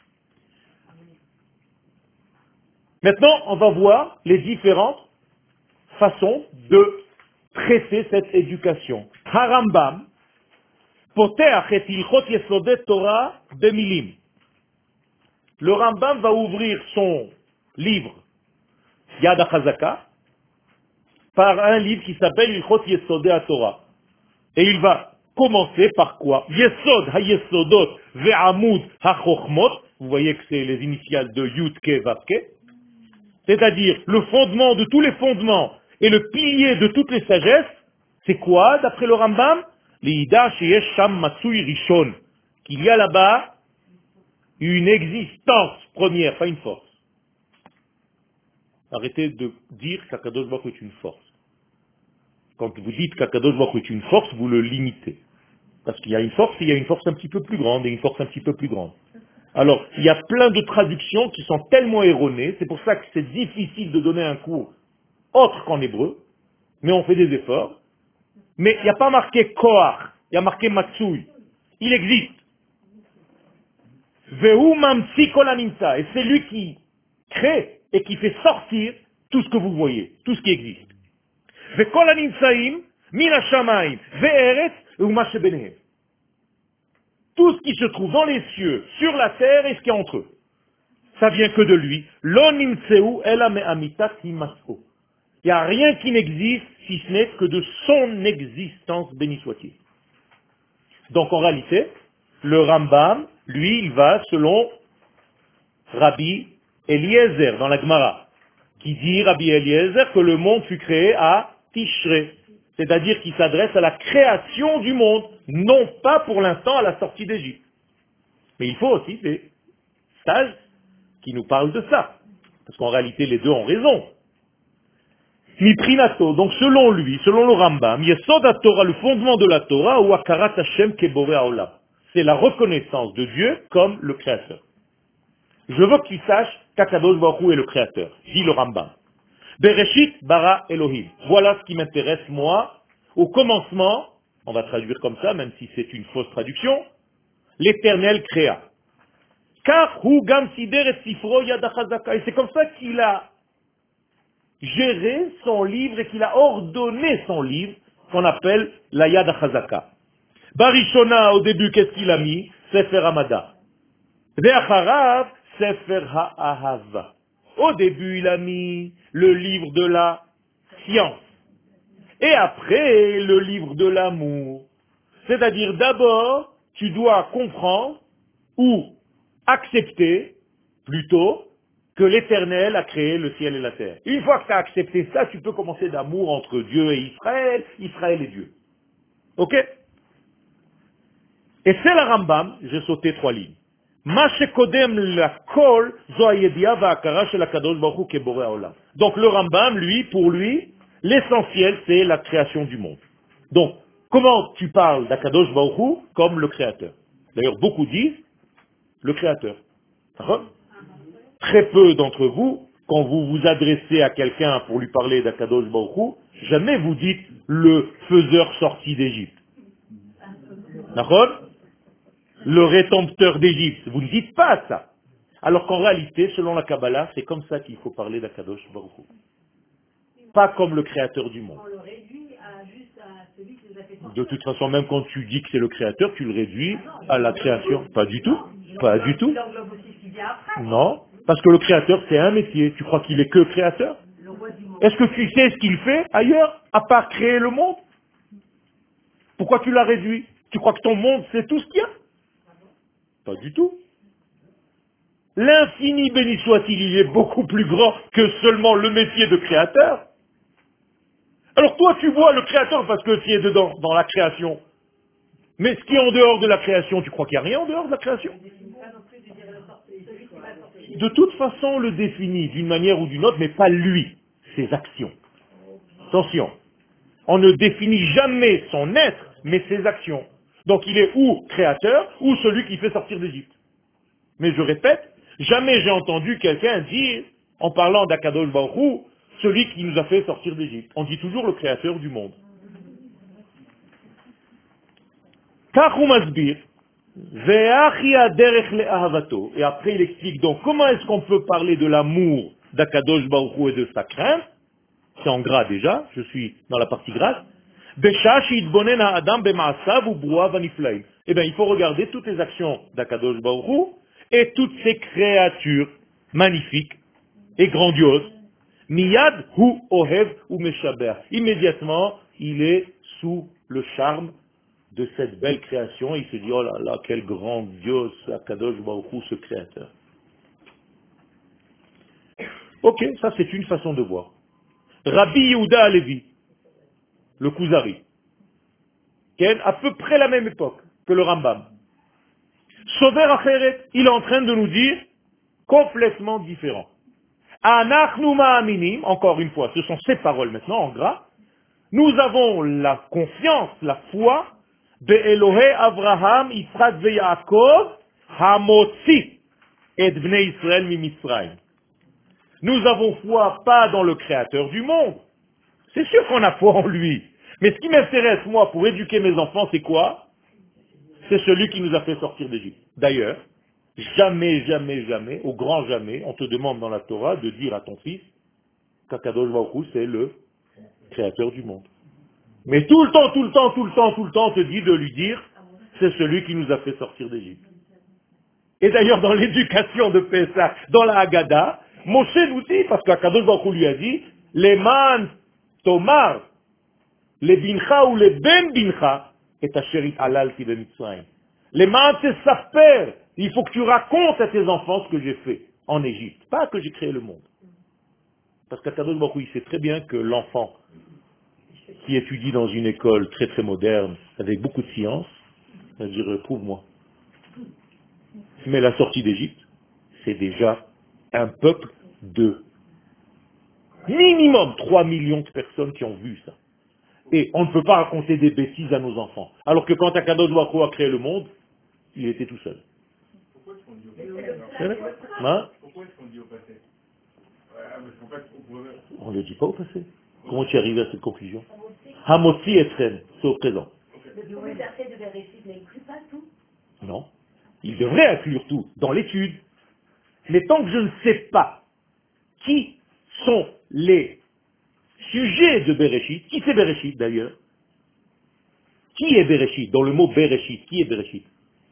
Maintenant, on va voir les différentes façons de traiter cette éducation. Harambam, poteach et ilchot yesodet Torah bemilim. Le Rambam va ouvrir son livre Yad HaChazaka par un livre qui s'appelle Ilchot Yesodei Torah. Et il va commencer par quoi? Yesod ha-yesodot ve'amud ha-chochmot. Vous voyez que c'est les initiales de Yud Ke Vav Ke. C'est-à-dire le fondement de tous les fondements et le pilier de toutes les sagesses. C'est quoi, d'après le Rambam? L'Ida sheyesh sham matsui rishon. Qu'il y a là-bas une existence première, pas une force. Arrêtez de dire qu'Akadosh Baruch Hu est une force. Quand vous dites qu'Akadosh Baruch Hu est une force, vous le limitez. Parce qu'il y a une force et il y a une force un petit peu plus grande et une force un petit peu plus grande. Alors, il y a plein de traductions qui sont tellement erronées, c'est pour ça que c'est difficile de donner un cours autre qu'en hébreu, mais on fait des efforts. Mais il n'y a pas marqué Koach, Il y a marqué Matsui. Il existe. Vehu mamtsi kol hanimtsa. Et c'est lui qui crée et qui fait sortir tout ce que vous voyez, tout ce qui existe. Vekol hanimtsaim min hashamayim ve'eretz u'ma shebenehem. Tout ce qui se trouve dans les cieux, sur la terre et ce qui est entre eux. Ça vient que de lui. Lo nimtseu ela me'amitat himas'o. Il n'y a rien qui n'existe si ce n'est que de son existence, béni soit-il. Donc en réalité, le Rambam, lui, il va selon Rabbi Eliezer dans la Gemara, qui dit, Rabbi Eliezer, que le monde fut créé à Tishré, c'est-à-dire qu'il s'adresse à la création du monde, non pas pour l'instant à la sortie d'Égypte. Mais il faut aussi des sages qui nous parlent de ça, parce qu'en réalité les deux ont raison. Miprinato, donc selon lui, selon le Rambam, Yesod HaTorah, le fondement de la Torah, ou Akarat Hashem Keboré Haolam. C'est la reconnaissance de Dieu comme le Créateur. Je veux qu'il sache qu'Akadosh Baruch Hu est le Créateur, dit le Rambam. Bereshit bara Elohim. Voilà ce qui m'intéresse, moi. Au commencement, on va traduire comme ça, même si c'est une fausse traduction, l'Éternel créa. Car hu gam sider et sifro yad hachazaka. Et c'est comme ça qu'il a géré son livre et qu'il a ordonné son livre, qu'on appelle la Yad HaChazaka. Barishona, au début, qu'est-ce qu'il a mis? Sefer Hamada. Ve'acharav, Sefer Ha'ahava. Au début, il a mis le livre de la science. Et après, le livre de l'amour. C'est-à-dire, d'abord, tu dois comprendre ou accepter, plutôt, que l'Éternel a créé le ciel et la terre. Une fois que tu as accepté ça, tu peux commencer d'amour entre Dieu et Israël, Israël et Dieu. Ok? Et c'est la Rambam, j'ai sauté 3 lignes. Donc le Rambam, lui, pour lui, l'essentiel, c'est la création du monde. Donc, comment tu parles d'Akadosh Baruch Hu comme le créateur? D'ailleurs, beaucoup disent le créateur. D'accord? Très peu d'entre vous, quand vous vous adressez à quelqu'un pour lui parler d'Akadosh Baruch Hu, jamais vous dites le faiseur sorti d'Égypte. D'accord? Le rédempteur d'Égypte. Vous ne dites pas ça. Alors qu'en réalité, selon la Kabbalah, c'est comme ça qu'il faut parler d'Akadosh Baruch Hu. Pas comme le créateur du monde. On le réduit juste à celui qui nous a fait sortir. De toute façon, même quand tu dis que c'est le créateur, tu le réduis à la création. Pas du tout. Pas du tout. Il englobe aussi ce qui vient après. Non. Parce que le créateur, c'est un métier. Tu crois qu'il est que créateur? Le roi du monde. Est-ce que tu sais ce qu'il fait ailleurs, à part créer le monde? Pourquoi tu l'as réduit? Tu crois que ton monde, c'est tout ce qu'il y a? Pas du tout. L'infini béni soit-il, il est beaucoup plus grand que seulement le métier de créateur. Alors toi, tu vois le créateur parce que tu es dedans, dans la création. Mais ce qui est en dehors de la création, tu crois qu'il n'y a rien en dehors de la création? De toute façon, on le définit d'une manière ou d'une autre, mais pas lui, ses actions. Attention, on ne définit jamais son être, mais ses actions. Donc il est ou créateur, ou celui qui fait sortir d'Égypte. Mais je répète, jamais j'ai entendu quelqu'un dire, en parlant d'Akadosh Baruch Hu, celui qui nous a fait sortir d'Égypte. On dit toujours le créateur du monde. Kach hu masbir, ve'achi haderech le'ahavato. Et après il explique donc comment est-ce qu'on peut parler de l'amour d'Akadosh Baruch Hu et de sa crainte. C'est en gras déjà, je suis dans la partie grasse. Besha she'itbonen ha'adam bema'asav u'bruav haniflaim. Eh bien, il faut regarder toutes les actions d'Akadosh Baruch Hu et toutes ces créatures magnifiques et grandioses. Miyad hu ohev ou meshaber. Immédiatement, il est sous le charme de cette belle création. Il se dit, oh là là, quel grandiose Akadosh Baruch Hu, ce créateur. Ok, ça c'est une façon de voir. Rabbi Yehuda Halevi, le Kuzari, qui est à peu près la même époque que le Rambam. Sover Acheret, il est en train de nous dire complètement différent. Anachnu ma'aminim, encore une fois, ce sont ces paroles maintenant en gras. Nous avons la confiance, la foi, Be'elohe Avraham, Yitzhak ve Yaakov, Hamotzi, et Bnei Israël mi Mitzrayim. Nous avons foi pas dans le créateur du monde. C'est sûr qu'on a foi en lui. Mais ce qui m'intéresse, moi, pour éduquer mes enfants, c'est quoi? c'est celui qui nous a fait sortir d'Égypte. D'ailleurs, jamais, jamais, jamais, au grand jamais, on te demande dans la Torah de dire à ton fils qu'Akadosh Baruch Hu, c'est le créateur du monde. Mais tout le temps, tout le temps, tout le temps, tout le temps, on te dit de lui dire, c'est celui qui nous a fait sortir d'Égypte. Et d'ailleurs, dans l'éducation de Pessah, dans la Haggadah, Moshe nous dit, parce qu'Akadosh Baruch Hu lui a dit, les man tomar, les bincha ou les ben bincha, et asherit halalti de Mitzrayim. Les man, c'est sa père. Il faut que tu racontes à tes enfants ce que j'ai fait en Égypte, pas que j'ai créé le monde. Parce qu'Akadosh Baruch Hu, il sait très bien que l'enfant qui étudie dans une école très très moderne, avec beaucoup de science, va dire, prouve-moi. Mais la sortie d'Égypte, c'est déjà un peuple de minimum 3 millions de personnes qui ont vu ça. Et on ne peut pas raconter des bêtises à nos enfants. Alors que quand Akadosh Baruch Hu a créé le monde, il était tout seul. Pourquoi est-ce qu'on dit au passé? Hein? Pourquoi est-ce qu'on dit au passé? Parce qu'en fait, On ne le dit pas au passé. Comment tu es arrivé à cette conclusion? Hamotzi Etren, c'est au présent. Le premier verset de Bereshit n'inclut pas tout. Non. Il devrait inclure tout dans l'étude. Mais tant que je ne sais pas qui sont les sujets de Bereshit, qui c'est Bereshit d'ailleurs? Qui est Bereshit? Dans le mot Bereshit, qui est Bereshit?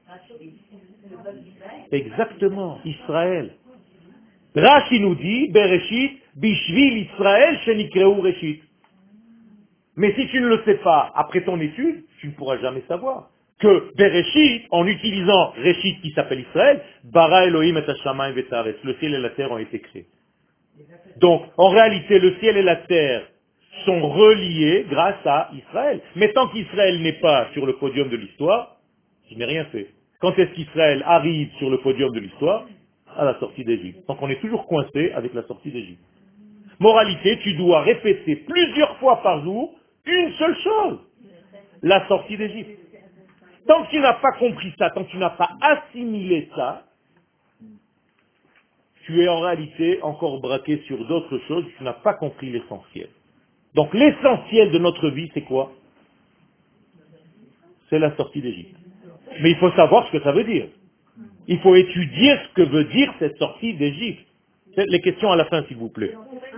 Exactement, Israël. Rashi nous dit, Bereshit, Bishvil Israël, Shenikreu Reshit. Mais si tu ne le sais pas après ton étude, tu ne pourras jamais savoir que Bereshit, en utilisant Reshit qui s'appelle Israël, Bara Elohim et Hashamayim vetaretz, le ciel et la terre ont été créés. Donc, en réalité, le ciel et la terre sont reliés grâce à Israël. Mais tant qu'Israël n'est pas sur le podium de l'histoire, je n'ai rien fait. Quand est-ce qu'Israël arrive sur le podium de l'histoire? À la sortie d'Égypte. Donc on est toujours coincé avec la sortie d'Égypte. Moralité, tu dois répéter plusieurs fois par jour une seule chose, la sortie d'Égypte. Tant que tu n'as pas compris ça, tant que tu n'as pas assimilé ça, tu es en réalité encore braqué sur d'autres choses, tu n'as pas compris l'essentiel. Donc l'essentiel de notre vie, c'est quoi? C'est la sortie d'Égypte. Mais il faut savoir ce que ça veut dire. Il faut étudier ce que veut dire cette sortie d'Égypte. Les questions à la fin, s'il vous plaît.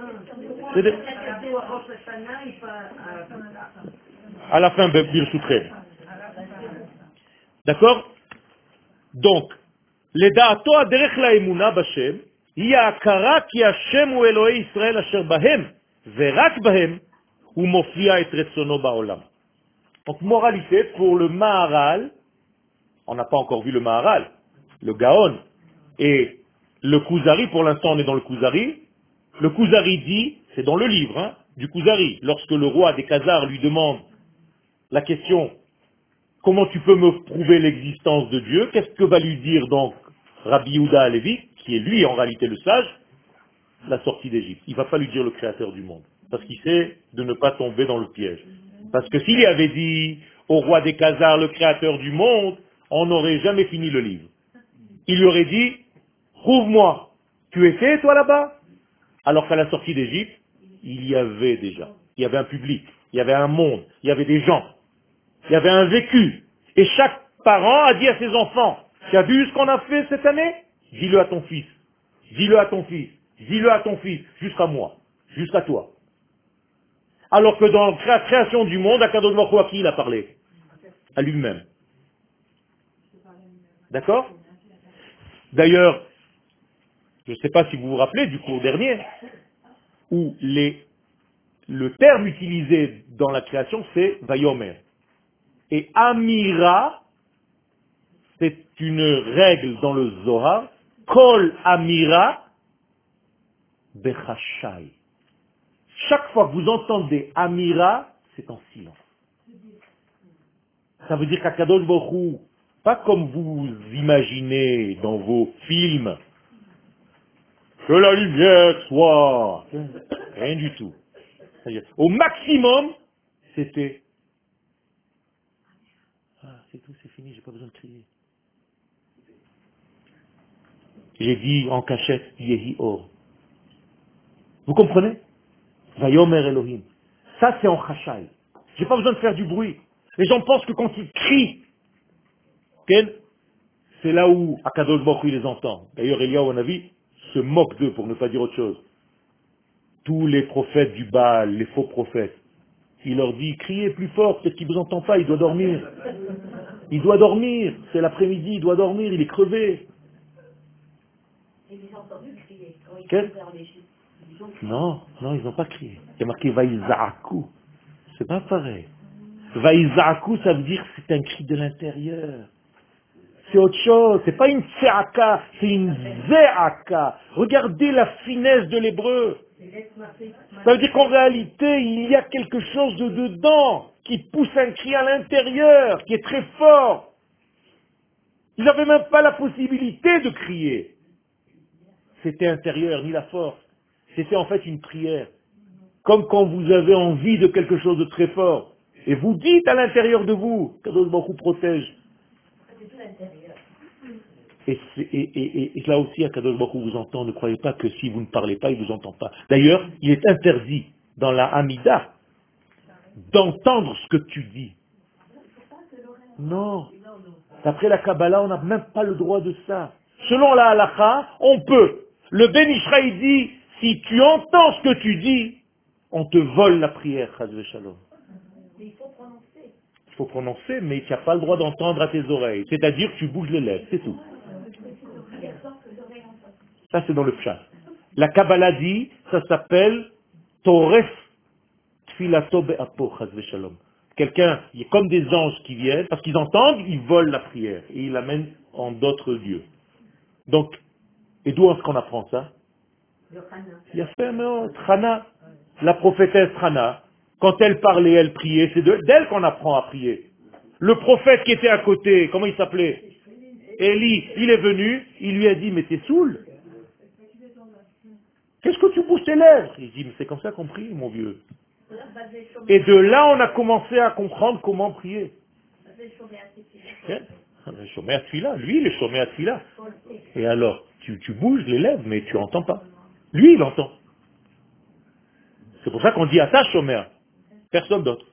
À la fin, Bir Soutré. D'accord? Donc, les da'ato aderech la'emuna b'Hashem, hi ha'akara ki Hashem hu Elohei Israël asher bahem, verak bahem, hu mofia et retzono ba'olam. Donc, moralité, pour le Maharal, on n'a pas encore vu le Maharal, le Gaon, et le Kuzari, pour l'instant on est dans le Kuzari. Le Kuzari dit, c'est dans le livre du Kuzari, lorsque le roi des Khazars lui demande la question, comment tu peux me prouver l'existence de Dieu? Qu'est-ce que va lui dire donc Rabbi Yehuda Halevi, qui est lui en réalité le sage? La sortie d'Égypte. Il ne va pas lui dire le créateur du monde, parce qu'il sait de ne pas tomber dans le piège. Parce que s'il avait dit au roi des Khazars le créateur du monde, on n'aurait jamais fini le livre. Il lui aurait dit, prouve-moi, tu étais toi là-bas? Alors qu'à la sortie d'Égypte, il y avait déjà. Il y avait un public, il y avait un monde, il y avait des gens, il y avait un vécu. Et chaque parent a dit à ses enfants, tu as vu ce qu'on a fait cette année? Dis-le à ton fils, dis-le à ton fils, dis-le à ton fils, jusqu'à moi, jusqu'à toi. Alors que dans la création du monde, Akadosh Baruch Hu, à qui il a parlé? À lui-même. D'accord? D'ailleurs, je ne sais pas si vous vous rappelez du cours dernier, où le terme utilisé dans la création, c'est Vayomer. Et Amira, c'est une règle dans le Zohar, Kol Amira Bechashai. Chaque fois que vous entendez Amira, c'est en silence. Ça veut dire qu'Akadosh Baruch Hu, pas comme vous imaginez dans vos films, que la lumière soit. Rien du tout. C'est-à-dire, au maximum, c'était. Ah, c'est tout, c'est fini, j'ai pas besoin de crier. J'ai dit en cachette, Yehi Or. Vous comprenez? Vayomer Elohim. Ça, c'est en Chashai. J'ai pas besoin de faire du bruit. Les gens pensent que quand ils crient, Ken, c'est là où Akadosh Baruch Hu les entend. D'ailleurs, Eliyahu Hanavi se moque d'eux, pour ne pas dire autre chose. Tous les prophètes du Baal, les faux prophètes, il leur dit, criez plus fort, peut-être qu'il ne vous entend pas, il doit dormir. Il doit dormir, c'est l'après-midi, il doit dormir, il est crevé. Et ils ont entendu crier quand ils Quel sont vers l'Égypte. Ils ont crié. Non, non, ils n'ont pas crié. Il y a marqué Vaïzaakou. C'est pas pareil. Vaïzaakou, ça veut dire que c'est un cri de l'intérieur. C'est autre chose, c'est pas une tseaka, c'est une zeaka. Regardez la finesse de l'hébreu. Ça veut dire qu'en réalité, il y a quelque chose de dedans qui pousse un cri à l'intérieur, qui est très fort. Ils n'avaient même pas la possibilité de crier. C'était intérieur, ni la force. C'était en fait une prière. Comme quand vous avez envie de quelque chose de très fort. Et vous dites à l'intérieur de vous, Kadosh Baruch Hu protège. C'est tout l'intérieur. Et là aussi, Kadosh Baruch Hu vous entend. Ne croyez pas que si vous ne parlez pas, il ne vous entend pas. D'ailleurs, il est interdit dans la Hamida d'entendre ce que tu dis. Non. D'après la Kabbalah, on n'a même pas le droit de ça. Selon la Halakha, on peut. Le Ben Ishraï dit, si tu entends ce que tu dis, on te vole la prière, Chaz v'Shalom. Mais il faut prononcer. Il faut prononcer, mais tu n'as pas le droit d'entendre à tes oreilles. C'est-à-dire que tu bouges les lèvres, c'est tout. Ça, c'est dans le pshat. La Kabbalah dit, ça s'appelle Toref Tfilato Be'apo, Chaz v'Shalom. Quelqu'un, il est comme des anges qui viennent, parce qu'ils entendent, ils volent la prière, et ils l'amènent en d'autres lieux. Donc, et d'où est-ce qu'on apprend ça? Il y a fait Hana, la prophétesse Hana, quand elle parlait, elle priait, c'est d'elle qu'on apprend à prier. Le prophète qui était à côté, comment il s'appelait? Élie, il est venu, il lui a dit, mais t'es saoul? Qu'est-ce que tu bouges tes lèvres? Il dit, mais c'est comme ça qu'on prie, mon vieux. Et de là, on a commencé à comprendre comment prier. Le chômé à Tfila, lui, il est chômé à Tfila. Et alors, tu bouges les lèvres, mais tu n'entends pas. Lui, il entend. C'est pour ça qu'on dit à ta chômère, personne d'autre.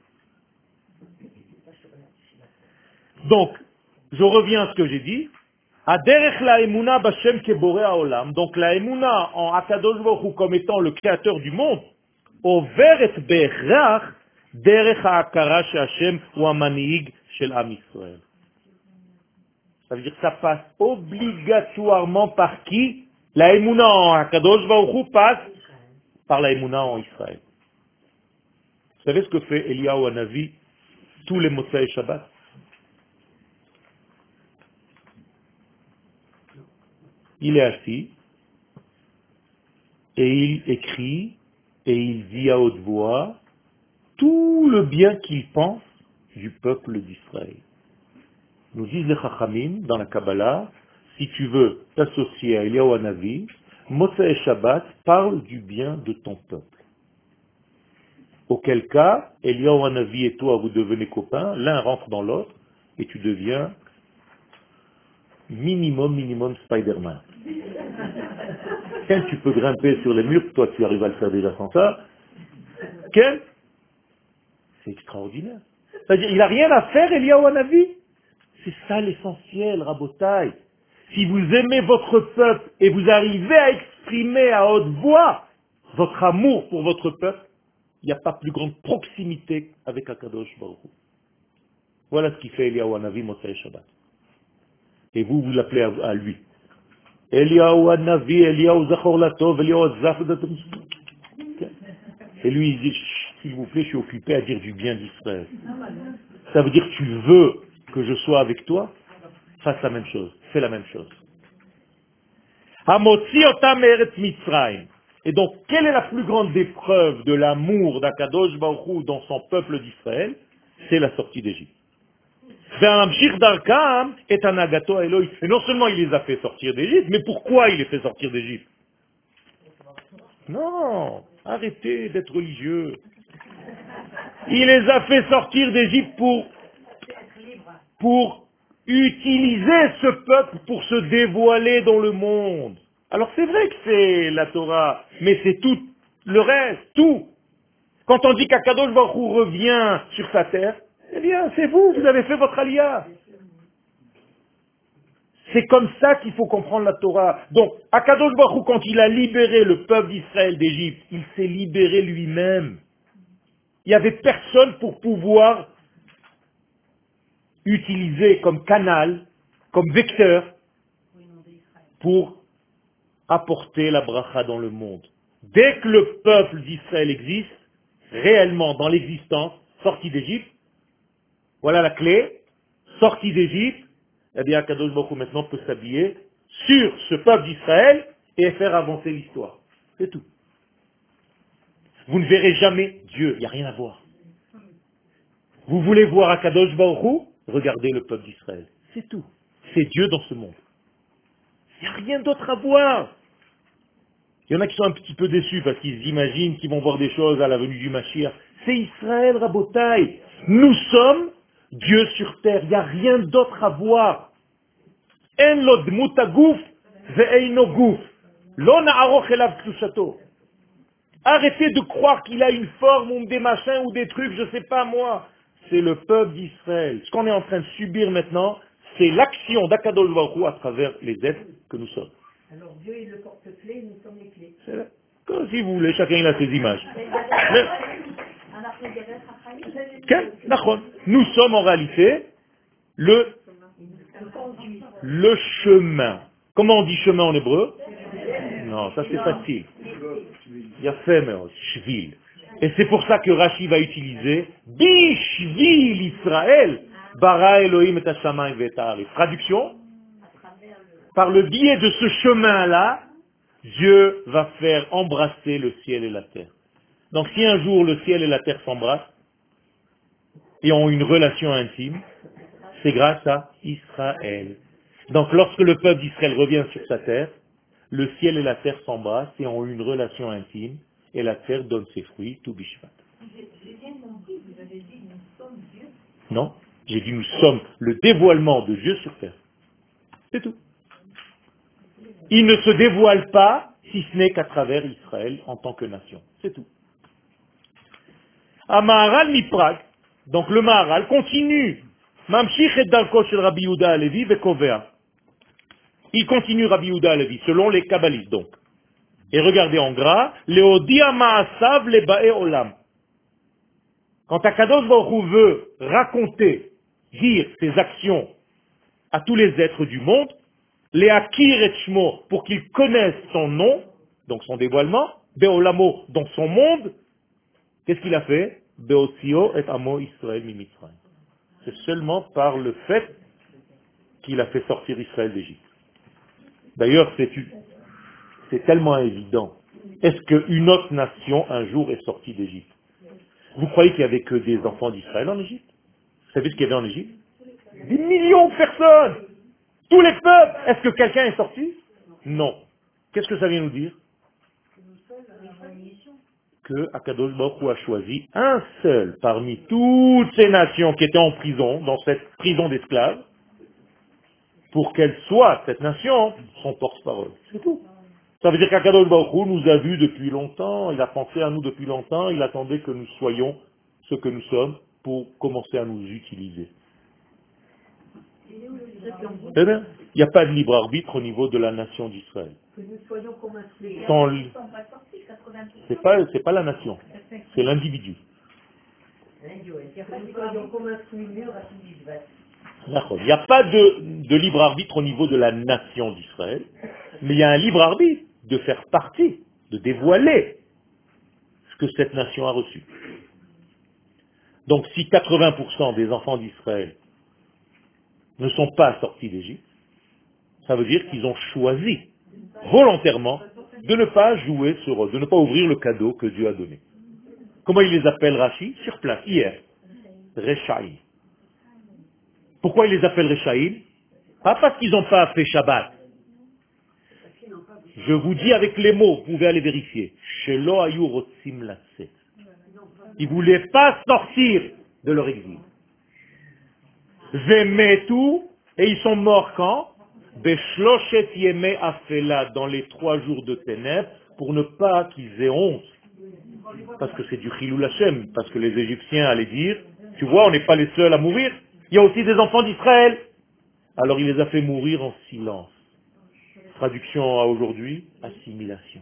Donc, je reviens à ce que j'ai dit. Aderech la emuna b'Hashem keboré haolam. Donc la emuna en Akadosh Baruch Hu comme étant le créateur du monde, overet berach derech ha'akara she'Hashem hu ha'maniig shel Am Yisrael. Ça veut dire que ça passe obligatoirement par qui? La emuna en Akadosh Baruch Hu passe par la emuna en Israël. Vous savez ce que fait Eliyahu Hanavi tous les Motsai Shabbat? Il est assis et il écrit et il dit à haute voix tout le bien qu'il pense du peuple d'Israël. Nous disent les Chachamim dans la Kabbalah, si tu veux t'associer à Eliyahu Hanavi, Motsai Shabbat parle du bien de ton peuple. Auquel cas, Eliyahu Hanavi et toi, vous devenez copains, l'un rentre dans l'autre, et tu deviens minimum Spider-Man. Quand tu peux grimper sur les murs, toi tu arrives à le faire déjà sans ça, c'est extraordinaire. C'est-à-dire, il n'a rien à faire, Eliyahu Hanavi. C'est ça l'essentiel, Rabotai. Si vous aimez votre peuple et vous arrivez à exprimer à haute voix votre amour pour votre peuple, il n'y a pas plus grande proximité avec Akadosh Baruch Hu. Voilà ce qui fait Eliyahu Hanavi Motsai Shabbat. Et vous l'appelez à lui. Eliyahu Hanavi, Eliyahu Zachor Latov, Eliyahu Zaf. Et lui il dit, s'il vous plaît, je suis occupé à dire du bien d'Israël. Ça veut dire que tu veux que je sois avec toi, fasse la même chose, fais la même chose. Hamotzi otam eretz Mitzrayim. Et donc, quelle est la plus grande épreuve de l'amour d'Akadosh Baruch Hu dans son peuple d'Israël? C'est la sortie d'Égypte. Et non seulement il les a fait sortir d'Égypte, mais pourquoi il les fait sortir d'Égypte? Non, arrêtez d'être religieux. Il les a fait sortir d'Égypte pour utiliser ce peuple pour se dévoiler dans le monde. Alors c'est vrai que c'est la Torah, mais c'est tout le reste, tout. Quand on dit qu'Akadosh Baruch Hu revient sur sa terre, eh bien c'est vous, vous avez fait votre aliyah. C'est comme ça qu'il faut comprendre la Torah. Donc, Akadosh Baruch Hu, quand il a libéré le peuple d'Israël d'Égypte, il s'est libéré lui-même. Il n'y avait personne pour pouvoir utiliser comme canal, comme vecteur, pour apporter la bracha dans le monde. Dès que le peuple d'Israël existe, réellement dans l'existence, sorti d'Égypte, voilà la clé, sorti d'Égypte, eh bien Akadosh Baruch Hu maintenant peut s'habiller sur ce peuple d'Israël et faire avancer l'histoire. C'est tout. Vous ne verrez jamais Dieu, il n'y a rien à voir. Vous voulez voir Akadosh Baruch Hu? Regardez le peuple d'Israël. C'est tout. C'est Dieu dans ce monde. Il n'y a rien d'autre à voir. Il y en a qui sont un petit peu déçus parce qu'ils imaginent qu'ils vont voir des choses à la venue du Mashiach. C'est Israël, Rabotai. Nous sommes Dieu sur terre. Il n'y a rien d'autre à voir. En lo dmuta guf ve'eino guf. Lo na'aroch elav klushato. Arrêtez de croire qu'il a une forme ou des machins ou des trucs, je ne sais pas moi. C'est le peuple d'Israël. Ce qu'on est en train de subir maintenant, c'est l'action d'Akadosh Baruch Hu à travers les êtres que nous sommes. Alors Dieu est le porte-clés, nous sommes les clés. C'est là. Comme si vous voulez, chacun il a ses images. Quel? Nous sommes en réalité le chemin. Comment on dit chemin en hébreu? Non, ça c'est facile. Il y a fait, mais shvil. Et c'est pour ça que Rashi va utiliser Bishvil Israël, bara Elohim et hashamayim et haaretz. Traduction, par le biais de ce chemin-là, Dieu va faire embrasser le ciel et la terre. Donc si un jour le ciel et la terre s'embrassent et ont une relation intime, c'est grâce à Israël. Donc lorsque le peuple d'Israël revient sur sa terre, le ciel et la terre s'embrassent et ont une relation intime, et la terre donne ses fruits, tout bishvat. J'ai bien compris, vous avez dit nous sommes Dieu. Non, j'ai dit nous sommes le dévoilement de Dieu sur terre. C'est tout. Il ne se dévoile pas si ce n'est qu'à travers Israël en tant que nation. C'est tout. À Maharal Miprag, donc le Maharal continue. Mamshich et Darko shel Rabbi Yehuda Halevi vekovea. Il continue Rabbi Yehuda Halevi, selon les kabbalistes donc. Et regardez en gras, Leodia Ma'asav Lebae Olam. Quand Akadosh Baruch Hu veut raconter, dire ses actions à tous les êtres du monde, les Akir et Shmo, pour qu'ils connaissent son nom, donc son dévoilement, Beolamo, dans son monde, qu'est-ce qu'il a fait? Beotio et Amo Israël mi Mitzrayim. C'est seulement par le fait qu'il a fait sortir Israël d'Égypte. D'ailleurs, c'est tellement évident. Est-ce qu'une autre nation, un jour, est sortie d'Égypte? Vous croyez qu'il n'y avait que des enfants d'Israël en Égypte? Vous savez ce qu'il y avait en Égypte? Des millions de personnes! Tous les peuples! Est-ce que quelqu'un est sorti? Non. Qu'est-ce que ça vient nous dire? Que Akadosh Baruch Hu a choisi un seul parmi toutes ces nations qui étaient en prison, dans cette prison d'esclaves, pour qu'elle soit, cette nation, son porte-parole. C'est tout. Ça veut dire qu'Akadosh Baruch Hu nous a vus depuis longtemps, il a pensé à nous depuis longtemps, il attendait que nous soyons ce que nous sommes pour commencer à nous utiliser. Eh bien, il n'y a pas de libre arbitre au niveau de la nation d'Israël. Que nous soyons comme un clé. C'est pas la nation, c'est l'individu. Il n'y a pas de libre arbitre au niveau de la nation d'Israël, mais il y a un libre arbitre de faire partie, de dévoiler ce que cette nation a reçu. Donc si 80% des enfants d'Israël ne sont pas sortis d'Égypte, ça veut dire qu'ils ont choisi volontairement de ne pas jouer ce rôle, de ne pas ouvrir le cadeau que Dieu a donné. Comment il les appelle Rashi? Sur place, hier. Rechaïm. Pourquoi il les appelle Rechaïm? Pas parce qu'ils n'ont pas fait Shabbat. Je vous dis avec les mots, vous pouvez aller vérifier. Shelo ayu rotzim latset. Ils ne voulaient pas sortir de leur exil. Vemetu, et ils sont morts quand? Beshloshet yeme afela, dans les 3 jours de ténèbres, pour ne pas qu'ils aient honte. Parce que c'est du Chilul Hashem, parce que les Égyptiens allaient dire, tu vois, on n'est pas les seuls à mourir, il y a aussi des enfants d'Israël. Alors il les a fait mourir en silence. Traduction à aujourd'hui, assimilation.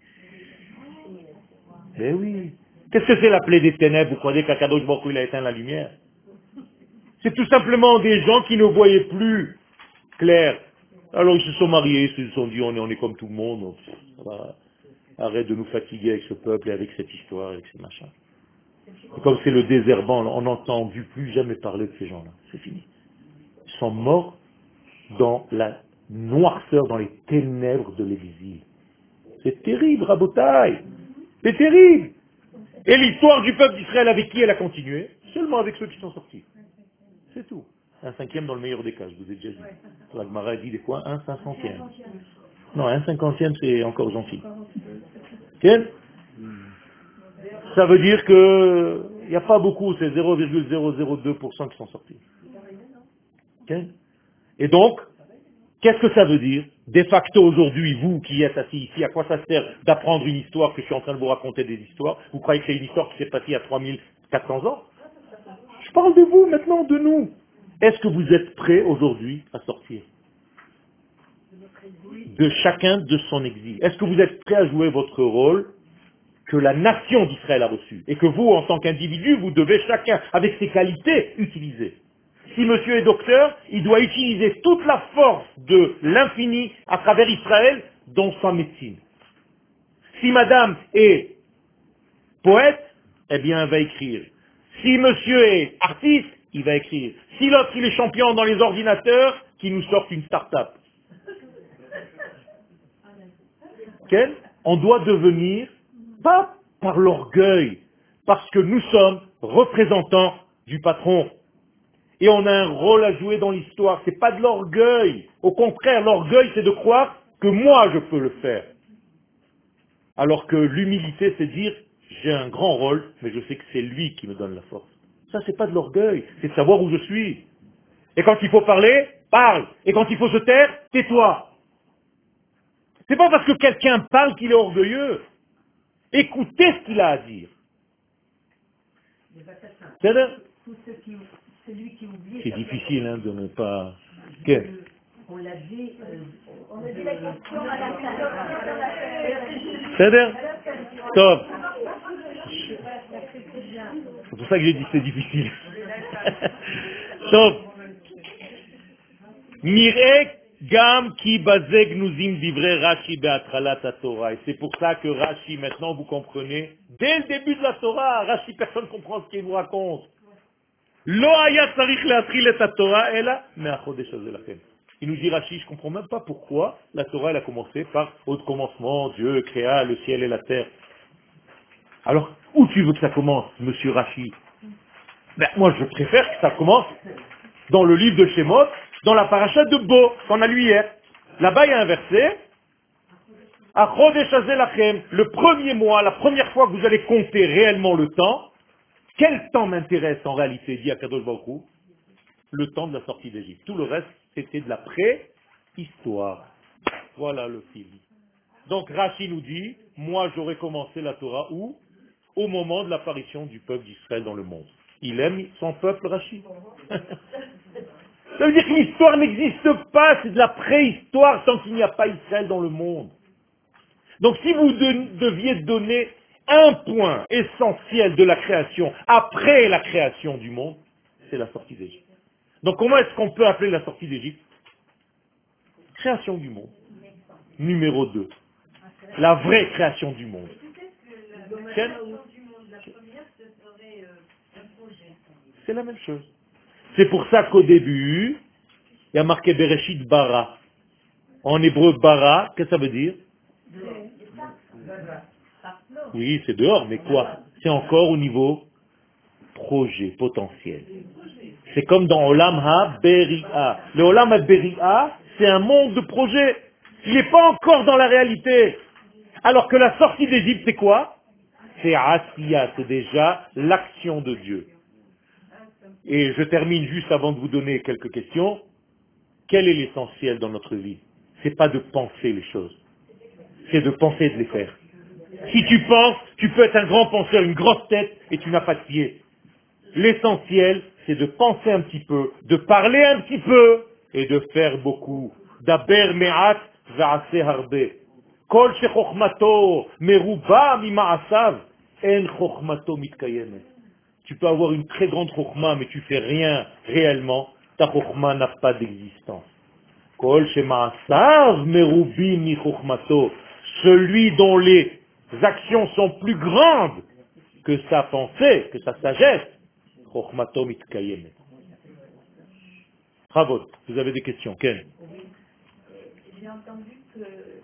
Eh oui. Qu'est-ce que c'est la plaie des ténèbres? Vous croyez qu'Akadosh Baruch Hu, il a éteint la lumière? C'est tout simplement des gens qui ne voyaient plus clair. Alors ils se sont mariés, ils se sont dit on est comme tout le monde, donc, ça va. Arrête de nous fatiguer avec ce peuple et avec cette histoire, avec ces machins. Et comme c'est le désherbant, on n'entend plus jamais parler de ces gens-là. C'est fini. Ils sont morts dans la noirceur, dans les ténèbres de l'exil. C'est terrible, Rabotaï. C'est terrible. Et l'histoire du peuple d'Israël, avec qui elle a continué? Seulement avec ceux qui sont sortis. C'est tout. Un cinquième dans le meilleur des cas, je vous ai déjà dit. La Gemara dit des fois un 500e. Non, un 50e c'est encore gentil. Tiens, ça veut dire que il n'y a pas beaucoup, c'est 0,002% qui sont sortis. Tiens. Et donc, qu'est-ce que ça veut dire? De facto aujourd'hui, vous qui êtes assis ici, à quoi ça sert d'apprendre une histoire que je suis en train de vous raconter des histoires? Vous croyez que c'est une histoire qui s'est passée il y a 3400 ans? Je parle de vous maintenant, de nous. Est-ce que vous êtes prêts aujourd'hui à sortir de chacun de son exil? Est-ce que vous êtes prêts à jouer votre rôle que la nation d'Israël a reçu et que vous, en tant qu'individu, vous devez chacun, avec ses qualités, utiliser? Si monsieur est docteur, il doit utiliser toute la force de l'infini à travers Israël dans sa médecine. Si madame est poète, eh bien, elle va écrire. Si monsieur est artiste, il va écrire. Si l'autre, il est champion dans les ordinateurs, qu'il nous sorte une start-up. Okay? On doit devenir, pas par l'orgueil, parce que nous sommes représentants du patron. Et on a un rôle à jouer dans l'histoire. C'est pas de l'orgueil. Au contraire, l'orgueil, c'est de croire que moi, je peux le faire. Alors que l'humilité, c'est dire, j'ai un grand rôle, mais je sais que c'est lui qui me donne la force. Ça, c'est pas de l'orgueil. C'est de savoir où je suis. Et quand il faut parler, parle. Et quand il faut se taire, tais-toi. C'est pas parce que quelqu'un parle qu'il est orgueilleux. Écoutez ce qu'il a à dire. C'est difficile de ne pas... On l'a dit... On a dit la question à la C'est-à-dire Top. C'est pour ça que j'ai dit que c'est difficile. Top. Mirek Gam ki bazeg nuzim divrei Rashi be'atralat Torah. Et c'est pour ça que Rashi, maintenant vous comprenez, dès le début de la Torah, Rashi, personne ne comprend ce qu'il nous raconte. Lo haya tzarich le'atril et Torah ela me'achodesh hazeh lachem. Il nous dit Rashi, je ne comprends même pas pourquoi la Torah elle a commencé par au commencement, Dieu créa le ciel et la terre. Alors, où tu veux que ça commence, monsieur Rashi? Ben, moi je préfère que ça commence dans le livre de Shemot, dans la paracha de Bo, qu'on a lu hier. Là-bas, il y a un verset. Achodesh hazeh lachem, le premier mois, la première fois que vous allez compter réellement le temps, quel temps m'intéresse en réalité, dit Akadosh Baruch Hu? Le temps de la sortie d'Égypte. Tout le reste, c'était de la préhistoire. Voilà le fil. Donc Rashi nous dit, moi j'aurais commencé la Torah où? Au moment de l'apparition du peuple d'Israël dans le monde. Il aime son peuple, Rashi. Ça veut dire que l'histoire n'existe pas, c'est de la préhistoire tant qu'il n'y a pas Israël dans le monde. Donc si vous deviez donner un point essentiel de la création après la création du monde, c'est la sortie d'Égypte. Donc comment est-ce qu'on peut appeler la sortie d'Égypte? Création du monde. Numéro 2. La vraie création du monde. C'est la même chose. C'est pour ça qu'au début, il y a marqué Bereshit bara. En hébreu bara, qu'est-ce que ça veut dire? Oui, c'est dehors, mais quoi? C'est encore au niveau projet, potentiel. C'est comme dans Olam ha-Beri'a. Le Olam ha-Beri'a, c'est un monde de projet. Il n'est pas encore dans la réalité. Alors que la sortie d'Égypte, c'est quoi? C'est Asiya, c'est déjà l'action de Dieu. Et je termine juste avant de vous donner quelques questions. Quel est l'essentiel dans notre vie? C'est pas de penser les choses. C'est de penser et de les faire. Si tu penses, tu peux être un grand penseur, une grosse tête, et tu n'as pas de pied. L'essentiel, c'est de penser un petit peu, de parler un petit peu, et de faire beaucoup. Daber me'at ve'aseh harbe. Kol shechokhmato meruba mima'asav en chokhmato mitkayemet. Tu peux avoir une très grande chokhma, mais tu fais rien réellement. Ta chokhma n'a pas d'existence. Kol shema'asav merubi mi chokhmato. Celui dont les actions sont plus grandes que sa pensée, que sa sagesse. Chokhmato mitkayemet. Bravo. Vous avez des questions, Ken? J'ai entendu que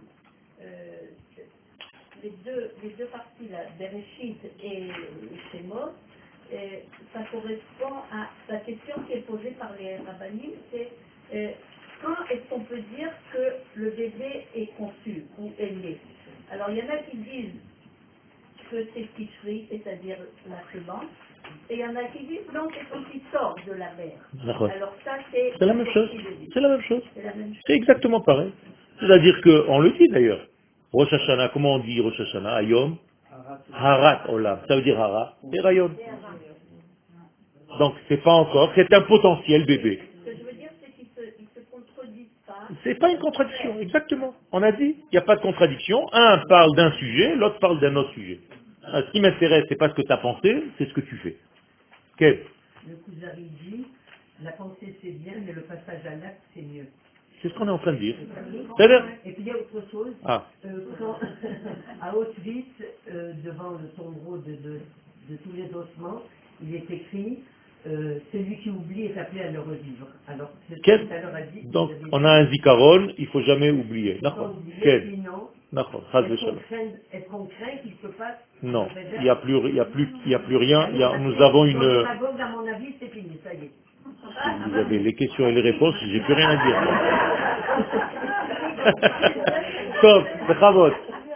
les deux parties, là, Bereshit et Shemot, ça correspond à la question qui est posée par les rabbinim, c'est quand est-ce qu'on peut dire que le bébé est conçu ou est né? Alors il y en a qui disent que c'est Tishri, c'est-à-dire la semence, et il y en a qui disent non, c'est quand il sort de la mer. Alors ça c'est la même chose. C'est la même chose. C'est la même chose. C'est exactement pareil. C'est-à-dire qu'on le dit d'ailleurs. Rosh Hashanah, comment on dit Rosh Hashanah? Ayom Harat Olam. Ça veut dire Hara et Rayon. Donc c'est pas encore, c'est un potentiel bébé. Ce que je veux dire, c'est qu'ils se contredisent pas. C'est pas une contradiction, exactement. On a dit, il n'y a pas de contradiction. Un parle d'un sujet, l'autre parle d'un autre sujet. Ce qui m'intéresse, c'est pas ce que tu as pensé, c'est ce que tu fais. Quel? Le Kuzari dit, la pensée c'est bien, mais le passage à l'acte c'est mieux. C'est ce qu'on est en train de dire. C'est-à-dire Et puis il y a autre chose, Ah. quand, à Auschwitz, devant le tombeau de tous les ossements, il est écrit celui qui oublie est appelé à le revivre. Alors, c'est ce que tout à l'heure a dit. Donc, on a un zikaron, il ne faut jamais oublier. D'accord. Quel? Sinon, D'accord. est-ce qu'on craint qu'il ne peut pas... Non, il n'y a plus rien. Nous avons une... À mon avis, c'est fini, ça y est. Vous avez les questions et les réponses, j'ai plus rien à dire. Top, bravo.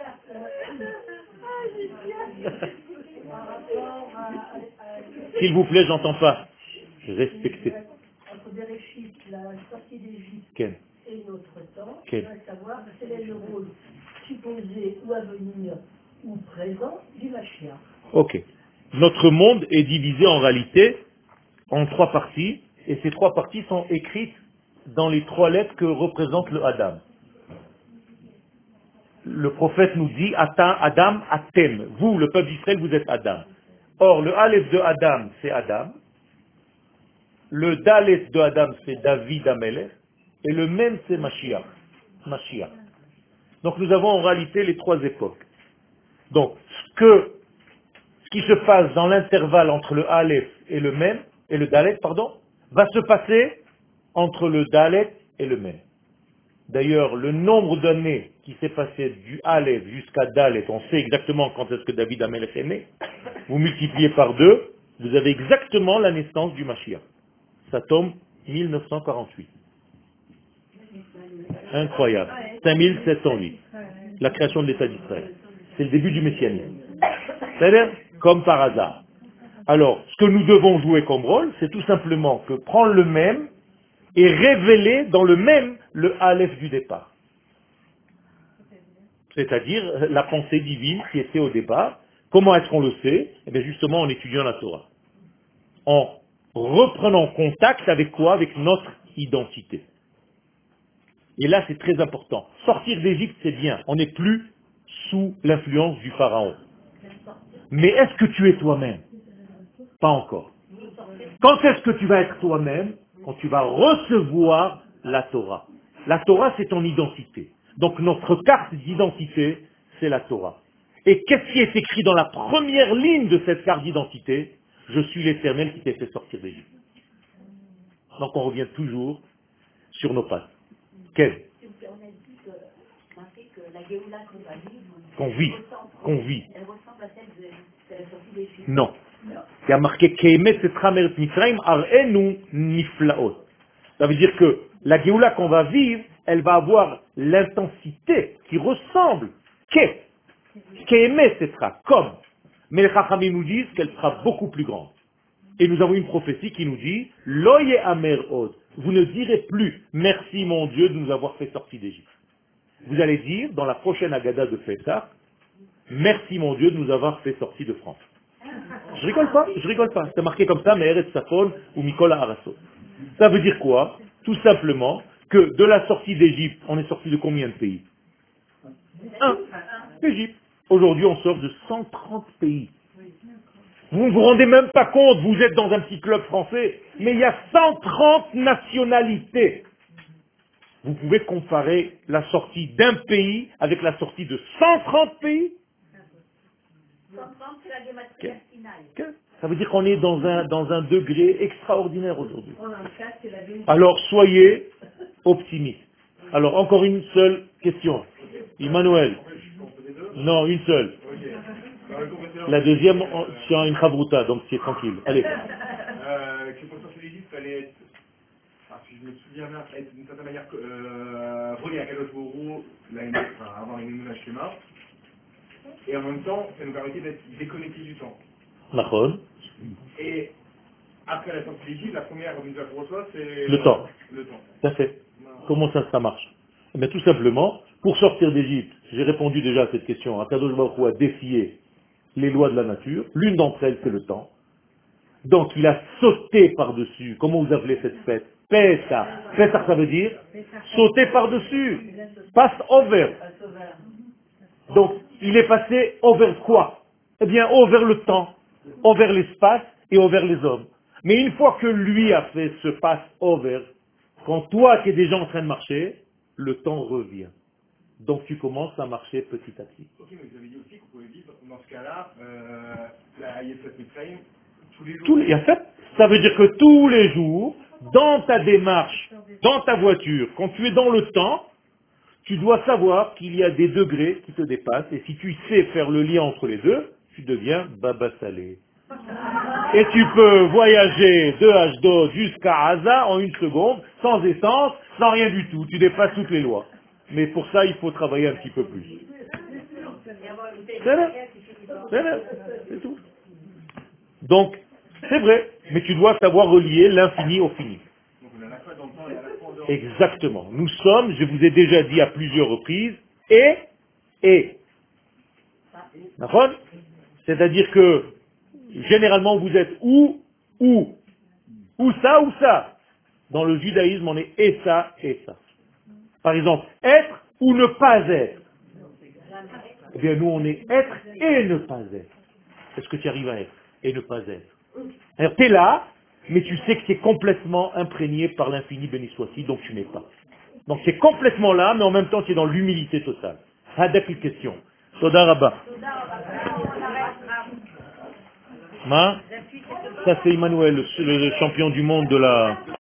S'il vous plaît, j'entends pas. Respectez. Entre Bereshit, la sortie d'Égypte Ken. et notre temps, Ken. on va savoir quel est le rôle supposé ou à venir ou présent du Mashiach. Ok. Notre monde est divisé en réalité en trois parties, et ces trois parties sont écrites dans les trois lettres que représente le Adam. Le prophète nous dit, Adam, Atem. Vous, le peuple d'Israël, vous êtes Adam. Or, le Aleph de Adam, c'est Adam. Le Dalet de Adam, c'est David Amelech. Et le Mem, c'est Mashiach. Mashiach. Donc, nous avons en réalité les trois époques. Donc, ce qui se passe dans l'intervalle entre le Aleph et le Mem, et le Dalet, pardon, va se passer entre le Dalet et le Mem. D'ailleurs, le nombre d'années qui s'est passé du Aleph jusqu'à Dalet, on sait exactement quand est-ce que David Amelech est né. Vous multipliez par 2, vous avez exactement la naissance du Mashiach. Ça tombe 1948. Incroyable. 5708. La création de l'État d'Israël. C'est le début du messianisme. C'est-à-dire, comme par hasard. Alors, ce que nous devons jouer comme rôle, c'est tout simplement que prendre le même et révéler dans le même le Aleph du départ. C'est-à-dire la pensée divine qui était au départ. Comment est-ce qu'on le sait? Eh bien justement en étudiant la Torah. En reprenant contact avec quoi? Avec notre identité. Et là c'est très important. Sortir d'Égypte c'est bien. On n'est plus sous l'influence du Pharaon. Mais est-ce que tu es toi-même? Pas encore. Quand est-ce que tu vas être toi-même? Quand tu vas recevoir la Torah. La Torah, c'est ton identité. Donc notre carte d'identité, c'est la Torah. Et qu'est-ce qui est écrit dans la première ligne de cette carte d'identité? Je suis l'Éternel qui t'ai fait sortir d'Égypte. Donc on revient toujours sur nos pattes. Quel? On a dit que la Géoula qu'on vit. Elle ressemble à celle de la sortie d'Égypte. Non. Il y a marqué Kemet Setramer Mitzrayim Arenu Niflaot. Ça veut dire que la Géoula qu'on va vivre, elle va avoir l'intensité qui ressemble Kemet Setra, comme. Mais les Chachamim nous disent qu'elle sera beaucoup plus grande. Et nous avons une prophétie qui nous dit Loye Amer Od. Vous ne direz plus merci mon Dieu de nous avoir fait sortir d'Égypte. Vous allez dire dans la prochaine Agada de Pessah, merci mon Dieu de nous avoir fait sortir de France. Je rigole pas. C'est marqué comme ça, mais Eretz Safon ou Mikola Araso. Ça veut dire quoi? tout simplement que de la sortie d'Égypte, on est sorti de combien de pays? Un. L'Égypte. Aujourd'hui, on sort de 130 pays. Vous ne vous rendez même pas compte, vous êtes dans un petit club français, mais il y a 130 nationalités. Vous pouvez comparer la sortie d'un pays avec la sortie de 130 pays? C'est la gématrie finale. Ça veut dire qu'on est dans un degré extraordinaire aujourd'hui. Prendre un cas, c'est la vie. Alors soyez optimistes. Alors encore une seule question. Emmanuel. Non, une seule. La deuxième, c'est une chavruta, donc c'est tranquille. Allez. Que pour sortir d'Égypte, il fallait être, si je me souviens bien, être d'une certaine manière relié à Kadosh Borou, avoir une image schéma. Et en même temps, ça nous permettait d'être déconnectés du temps. D'accord. Et après la sortie d'Égypte, la première mise à reçoit, c'est Le temps. Le temps. Tout à fait. Comment ça marche? Eh bien, tout simplement, pour sortir d'Égypte, j'ai répondu déjà à cette question. Akadosh Baruch Hu a défié les lois de la nature. L'une d'entre elles, c'est le temps. Donc, il a sauté par-dessus. Comment vous appelez cette fête? Pessah. Pessah, ça veut dire sauter par-dessus. Pass over. Donc, il est passé over quoi? Eh bien, over le temps, over l'espace et over les hommes. Mais une fois que lui a fait ce pass over, quand toi qui es déjà en train de marcher, le temps revient. Donc tu commences à marcher petit à petit. Ok, mais vous avez dit aussi qu'on pouvait vivre, dans ce cas-là, la Yesat Mitzrayim, tous les jours. Et en fait, ça veut dire que tous les jours, dans ta démarche, dans ta voiture, quand tu es dans le temps, tu dois savoir qu'il y a des degrés qui te dépassent, et si tu sais faire le lien entre les deux, tu deviens Baba Salé. Et tu peux voyager de Ashdod jusqu'à Gaza en une seconde, sans essence, sans rien du tout. Tu dépasses toutes les lois. Mais pour ça, il faut travailler un petit peu plus. C'est là. C'est tout. Donc, c'est vrai, mais tu dois savoir relier l'infini au fini. Donc on est à la fois dans le temps et à la fois en dehors. Exactement. Nous sommes, je vous ai déjà dit à plusieurs reprises, et. D'accord? C'est-à-dire que, généralement, vous êtes ou ça. Dans le judaïsme, on est et ça. Par exemple, être ou ne pas être. Eh bien, nous, on est être et ne pas être. Est-ce que tu arrives à être et ne pas être? Alors, tu es là, mais tu sais que c'est complètement imprégné par l'infini béni soit-il, donc tu n'es pas. Donc, c'est complètement là, mais en même temps, tu es dans l'humilité totale. Hadak une question. Toda Rabba. Ma, ça c'est Emmanuel, le champion du monde de la...